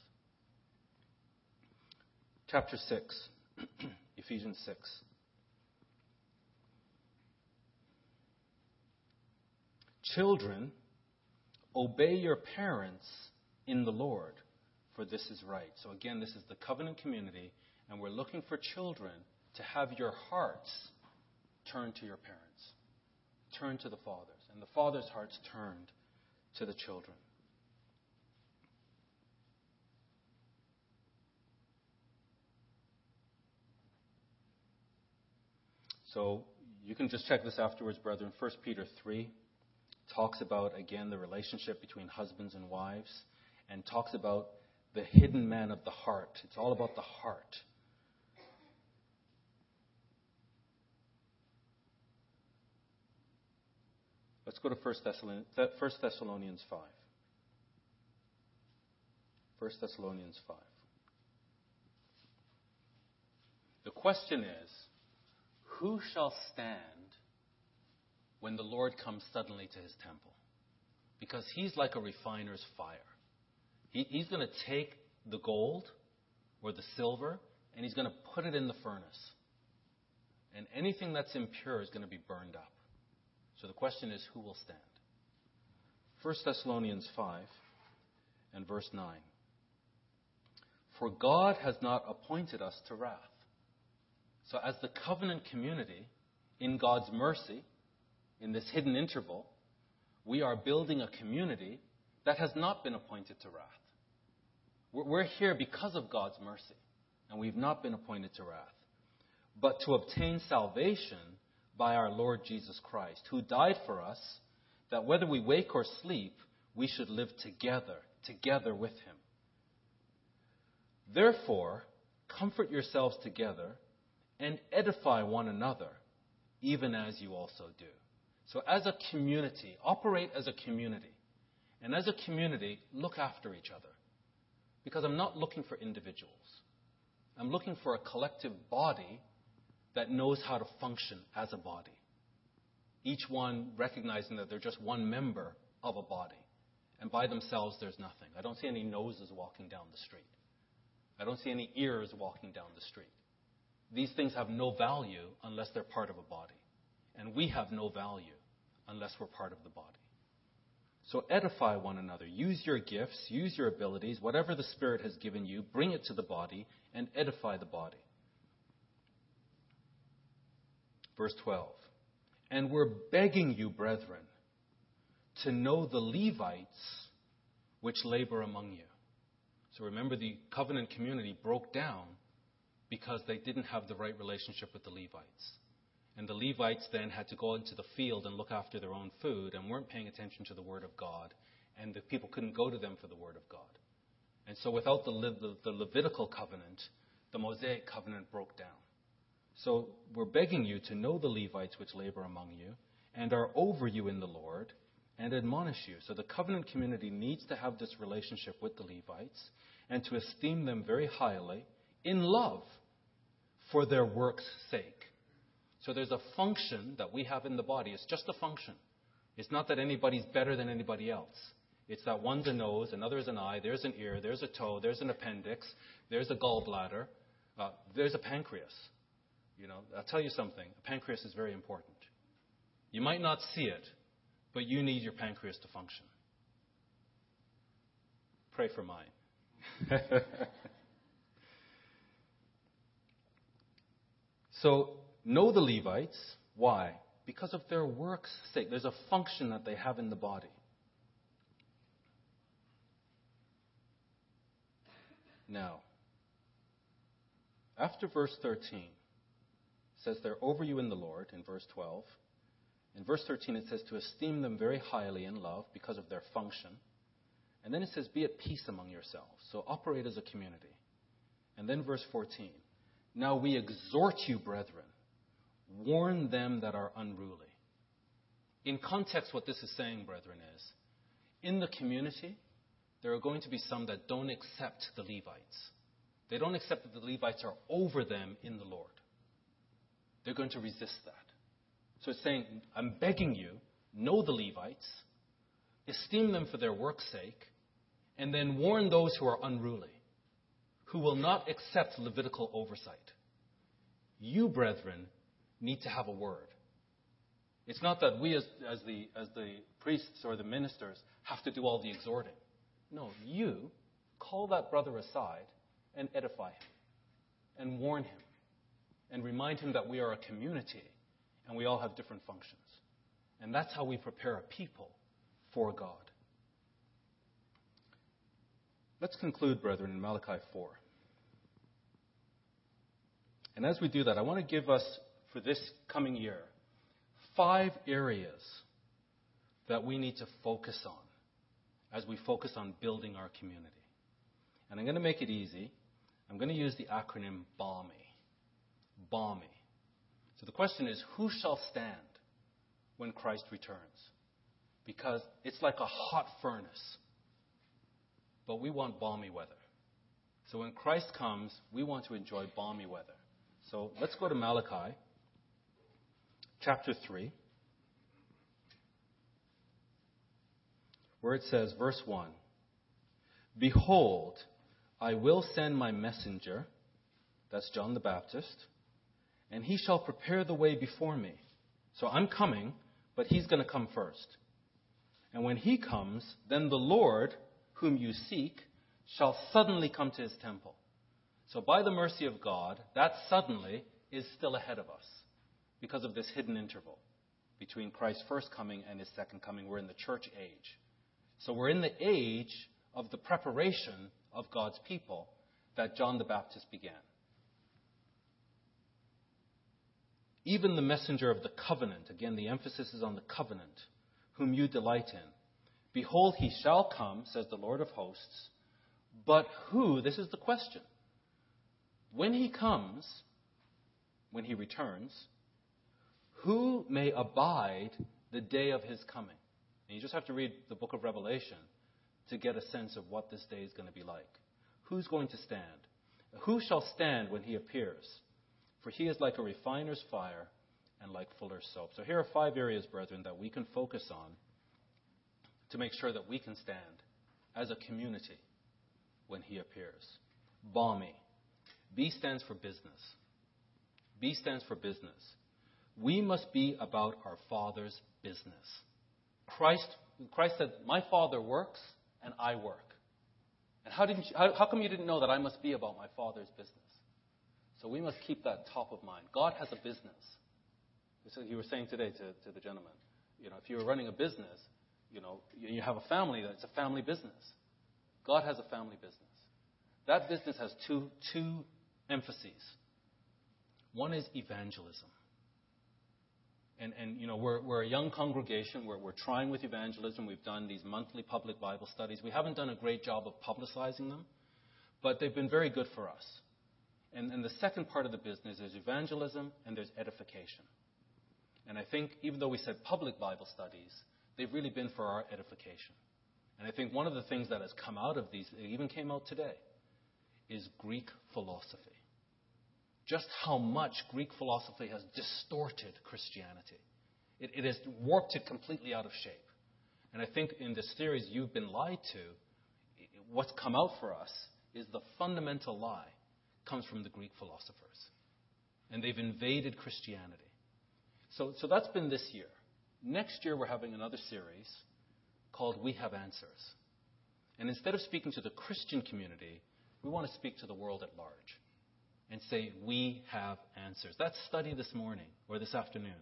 A: Chapter six, Ephesians six. Children, obey your parents in the Lord, for this is right. So again, this is the covenant community, and we're looking for children to have your hearts turn to your parents, turn to the fathers, and the fathers' hearts turned to the children. So you can just check this afterwards, brethren. First Peter three talks about, again, the relationship between husbands and wives, and talks about the hidden man of the heart. It's all about the heart. Let's go to First Thessalonians five. First Thessalonians five. The question is, who shall stand when the Lord comes suddenly to his temple? Because he's like a refiner's fire. He, he's going to take the gold or the silver and he's going to put it in the furnace. And anything that's impure is going to be burned up. So the question is, who will stand? First Thessalonians five and verse nine. For God has not appointed us to wrath. So as the covenant community, in God's mercy, in this hidden interval, we are building a community that has not been appointed to wrath. We're here because of God's mercy. and we've not been appointed to wrath, but to obtain salvation by our Lord Jesus Christ, who died for us, that whether we wake or sleep, we should live together, together with him. Therefore, comfort yourselves together and edify one another, even as you also do. So as a community, operate as a community. And as a community, look after each other. Because I'm not looking for individuals. I'm looking for a collective body that knows how to function as a body. Each one recognizing that they're just one member of a body. And by themselves, there's nothing. I don't see any noses walking down the street. I don't see any ears walking down the street. These things have no value unless they're part of a body. And we have no value unless we're part of the body. So edify one another. Use your gifts, use your abilities, whatever the Spirit has given you, bring it to the body and edify the body. Verse twelve. And we're begging you, brethren, to know the Levites which labor among you. So remember, the covenant community broke down because they didn't have the right relationship with the Levites. And the Levites then had to go into the field and look after their own food and weren't paying attention to the Word of God. And the people couldn't go to them for the Word of God. And so without the, Le- the, the Levitical covenant, the Mosaic covenant broke down. So we're begging you to know the Levites which labor among you and are over you in the Lord and admonish you. So the covenant community needs to have this relationship with the Levites and to esteem them very highly in love for their work's sake. So there's a function that we have in the body. It's just a function. It's not that anybody's better than anybody else. It's that one's a nose, another is an eye, there's an ear, there's a toe, there's an appendix, there's a gallbladder, uh, there's a pancreas. You know, I'll tell you something. A pancreas is very important. You might not see it, but you need your pancreas to function. Pray for mine. So, know the Levites. Why? Because of their work's sake. There's a function that they have in the body. Now, after verse thirteen, it says they're over you in the Lord, in verse twelve. In verse thirteen, it says to esteem them very highly in love because of their function. And then it says, be at peace among yourselves. So operate as a community. And then verse fourteen, now we exhort you, brethren, warn them that are unruly. In context, what this is saying, brethren, is in the community, there are going to be some that don't accept the Levites. They don't accept that the Levites are over them in the Lord. They're going to resist that. So it's saying, I'm begging you, know the Levites, esteem them for their work's sake, and then warn those who are unruly, who will not accept Levitical oversight. You, brethren, need to have a word. It's not that we as, as, the, as the priests or the ministers have to do all the exhorting. No, you call that brother aside and edify him and warn him and remind him that we are a community and we all have different functions. And that's how we prepare a people for God. Let's conclude, brethren, in Malachi four. And as we do that, I want to give us, for this coming year, five areas that we need to focus on as we focus on building our community. And I'm going to make it easy. I'm going to use the acronym BALMY. BALMY. So the question is, who shall stand when Christ returns? Because it's like a hot furnace. But we want balmy weather. So when Christ comes, we want to enjoy balmy weather. So let's go to Malachi, chapter three, where it says, verse one, behold, I will send my messenger, that's John the Baptist, and he shall prepare the way before me. So I'm coming, but he's going to come first. And when he comes, then the Lord, whom you seek, shall suddenly come to his temple. So by the mercy of God, that suddenly is still ahead of us because of this hidden interval between Christ's first coming and his second coming. We're in the church age. So we're in the age of the preparation of God's people that John the Baptist began. even the messenger of the covenant, again, the emphasis is on the covenant, whom you delight in. Behold, he shall come, says the Lord of hosts. But who, this is the question, when he comes, when he returns, who may abide the day of his coming? And you just have to read the book of Revelation to get a sense of what this day is going to be like. Who's going to stand? Who shall stand when he appears? For he is like a refiner's fire and like fuller's soap. So here are five areas, brethren, that we can focus on to make sure that we can stand as a community when he appears. Balmy. B stands for business. B stands for business. We must be about our Father's business. Christ, Christ said, my Father works and I work. And how, didn't you, how, how come you didn't know that I must be about my Father's business? So we must keep that top of mind. God has a business. So you were saying today to, to the gentleman, you know, if you were running a business, you know, you have a family, that's a family business. God has a family business. That business has two, two emphases. One is evangelism. And, and you know, we're, we're a young congregation. We're, we're trying with evangelism. We've done these monthly public Bible studies. We haven't done a great job of publicizing them, but they've been very good for us. And, and the second part of the business is evangelism and there's edification. And I think even though we said public Bible studies, they've really been for our edification. And I think one of the things that has come out of these, it even came out today, is Greek philosophy. Just how much Greek philosophy has distorted Christianity. It, it has warped it completely out of shape. And I think in this series, You've Been Lied To, what's come out for us is the fundamental lie comes from the Greek philosophers. And they've invaded Christianity. So, so that's been this year. Next year, we're having another series called We Have Answers. And instead of speaking to the Christian community, we want to speak to the world at large and say, we have answers. That study this morning or this afternoon,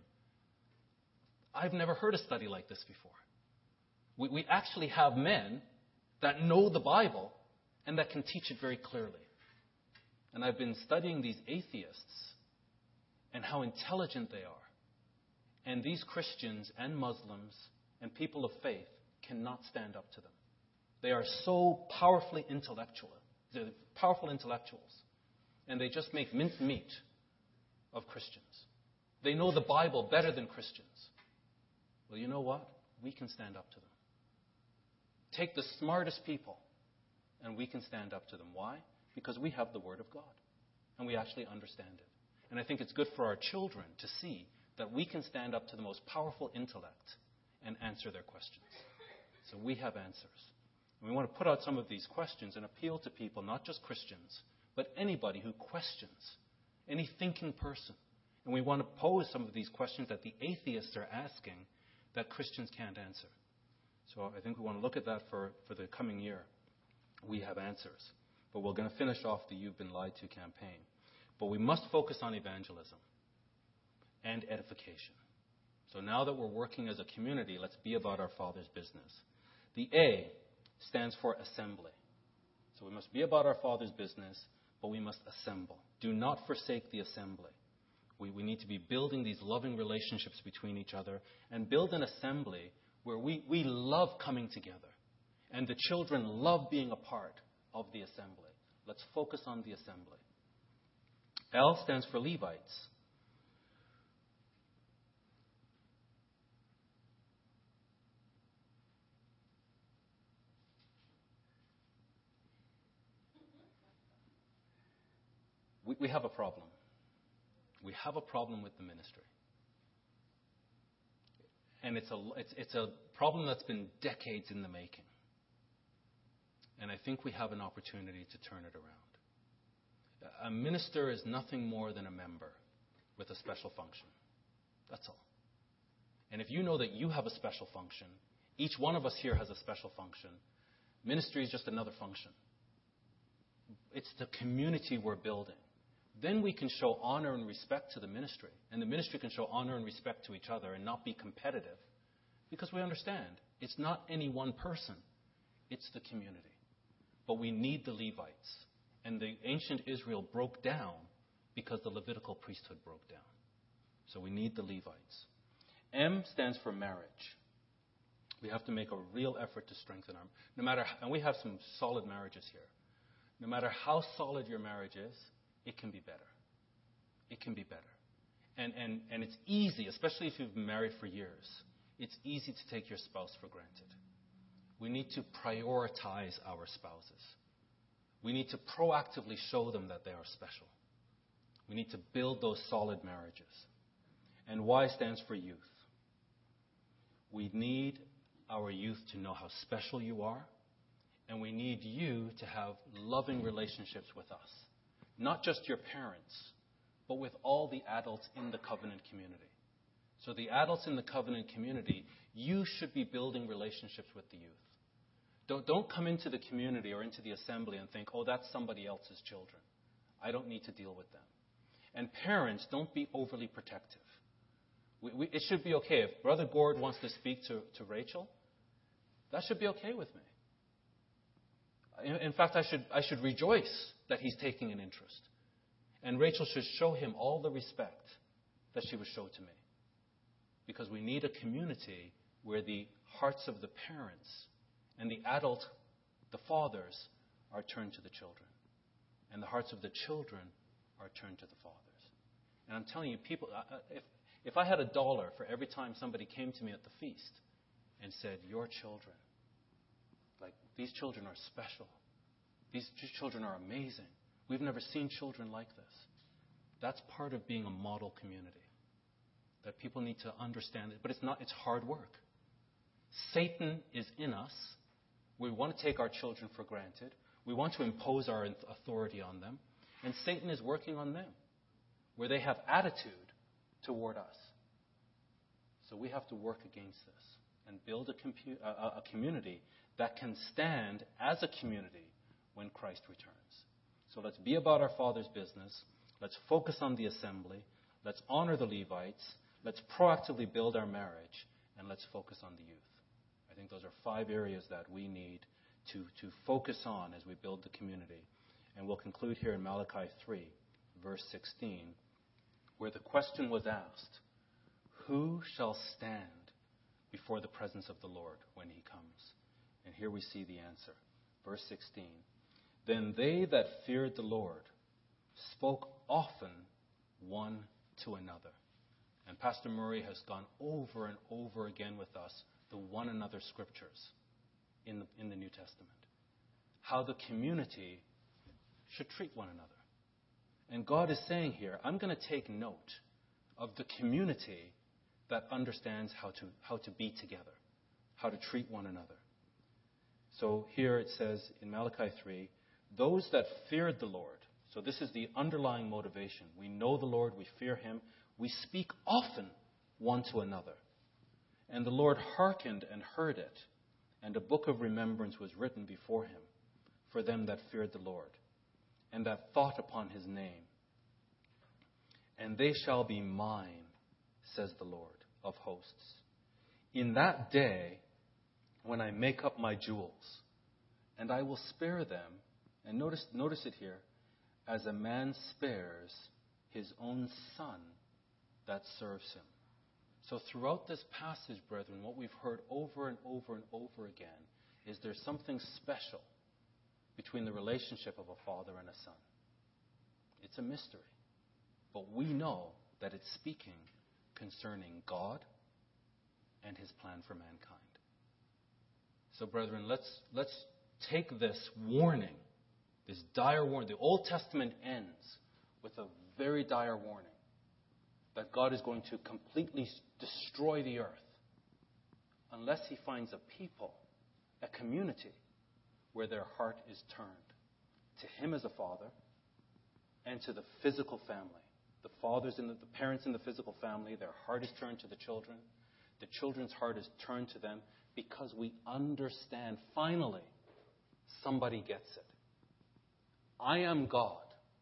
A: I've never heard a study like this before. We, we actually have men that know the Bible and that can teach it very clearly. And I've been studying these atheists and how intelligent they are. And these Christians and Muslims and people of faith cannot stand up to them. They are so powerfully intellectual. They're powerful intellectuals. And they just make mincemeat of Christians. They know the Bible better than Christians. Well, you know what? We can stand up to them. Take the smartest people, and we can stand up to them. Why? Because we have the Word of God, and we actually understand it. And I think it's good for our children to see that we can stand up to the most powerful intellect and answer their questions. So we have answers. And we want to put out some of these questions and appeal to people, not just Christians, but anybody who questions, any thinking person. And we want to pose some of these questions that the atheists are asking that Christians can't answer. So I think we want to look at that for, for the coming year. We have answers. But we're going to finish off the You've Been Lied To campaign. But we must focus on evangelism and edification. So now that we're working as a community, let's be about our Father's business. The A stands for assembly. So we must be about our Father's business, but we must assemble. Do not forsake the assembly. We, we need to be building these loving relationships between each other and build an assembly where we, we love coming together. And the children love being a part of the assembly. Let's focus on the assembly. L stands for Levites. We, we have a problem. We have a problem with the ministry. And it's a, it's, it's a problem that's been decades in the making. And I think we have an opportunity to turn it around. A minister is nothing more than a member with a special function. That's all. And if you know that you have a special function, each one of us here has a special function. Ministry is just another function. It's the community we're building. Then we can show honor and respect to the ministry. And the ministry can show honor and respect to each other and not be competitive. Because we understand it's not any one person. It's the community. But we need the Levites. And the ancient Israel broke down because the Levitical priesthood broke down.
B: So we need the Levites. M stands for marriage. We have to make a real effort to strengthen our, no matter, and we have some solid marriages here. No matter how solid your marriage is, it can be better. It can be better. And, and, and it's easy, especially if you've been married for years, it's easy to take your spouse for granted. We need to prioritize our spouses. We need to proactively show them that they are special. We need to build those solid marriages. And Y stands for youth. We need our youth to know how special you are, and we need you to have loving relationships with us. Not just your parents, but with all the adults in the covenant community. So the adults in the covenant community, you should be building relationships with the youth. Don't, don't come into the community or into the assembly and think, oh, that's somebody else's children. I don't need to deal with them. And parents, don't be overly protective. We, we, it should be okay. If Brother Gord wants to speak to, to Rachel, that should be okay with me. In, in fact, I should, I should rejoice that he's taking an interest. And Rachel should show him all the respect that she would show to me. Because we need a community where the hearts of the parents and the adult, the fathers, are turned to the children. And the hearts of the children are turned to the fathers. And I'm telling you, people, if, if I had a dollar for every time somebody came to me at the feast and said, your children, like, these children are special. These children are amazing. We've never seen children like this. That's part of being a model community. That people need to understand it. But it's not, it's hard work. Satan is in us. We want to take our children for granted. We want to impose our authority on them. And Satan is working on them, where they have attitude toward us. So we have to work against this and build a, compu- a, a community that can stand as a community when Christ returns. So let's be about our Father's business. Let's focus on the assembly. Let's honor the Levites. Let's proactively build our marriage. And let's focus on the youth. I think those are five areas that we need to, to focus on as we build the community. And we'll conclude here in Malachi three, verse sixteen, where the question was asked, who shall stand before the presence of the Lord when he comes? And here we see the answer. Verse sixteen, then they that feared the Lord spoke often one to another. And Pastor Murray has gone over and over again with us the one another scriptures in the, in the New Testament. How the community should treat one another. And God is saying here, I'm going to take note of the community that understands how to, how to be together, how to treat one another. So here it says in Malachi three, those that feared the Lord. So this is the underlying motivation. We know the Lord, we fear him, we speak often one to another. And the Lord hearkened and heard it, and a book of remembrance was written before him for them that feared the Lord, and that thought upon his name. And they shall be mine, says the Lord of hosts, in that day when I make up my jewels, and I will spare them. And notice, notice it here, as a man spares his own son that serves him. So throughout this passage, brethren, what we've heard over and over and over again is there's something special between the relationship of a father and a son. It's a mystery. But we know that it's speaking concerning God and his plan for mankind. So, brethren, let's, let's take this warning, this dire warning. The Old Testament ends with a very dire warning that God is going to completely destroy the earth unless he finds a people, a community, where their heart is turned to him as a father and to the physical family. The fathers and the, the parents in the physical family, their heart is turned to the children. The children's heart is turned to them because we understand, finally, somebody gets it. I am God.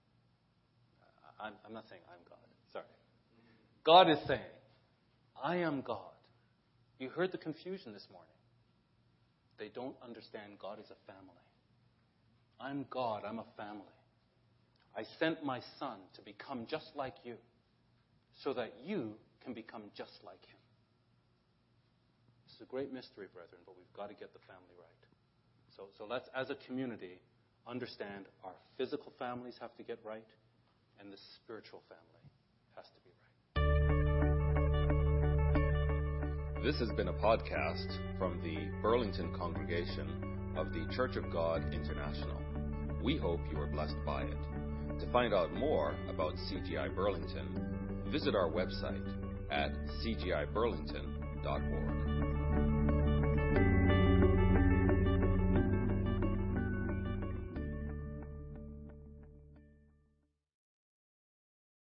B: I'm, I'm not saying I'm God. Sorry. God is saying, I am God. You heard the confusion this morning. They don't understand God is a family. I'm God. I'm a family. I sent my son to become just like you so that you can become just like him. It's a great mystery, brethren, but we've got to get the family right. So, so let's, as a community, understand our physical families have to get right, and the spiritual family has to be right.
A: This has been a podcast from the Burlington congregation of the Church of God International. We hope you are blessed by it. To find out more about C G I Burlington, visit our website at c g i burlington dot org.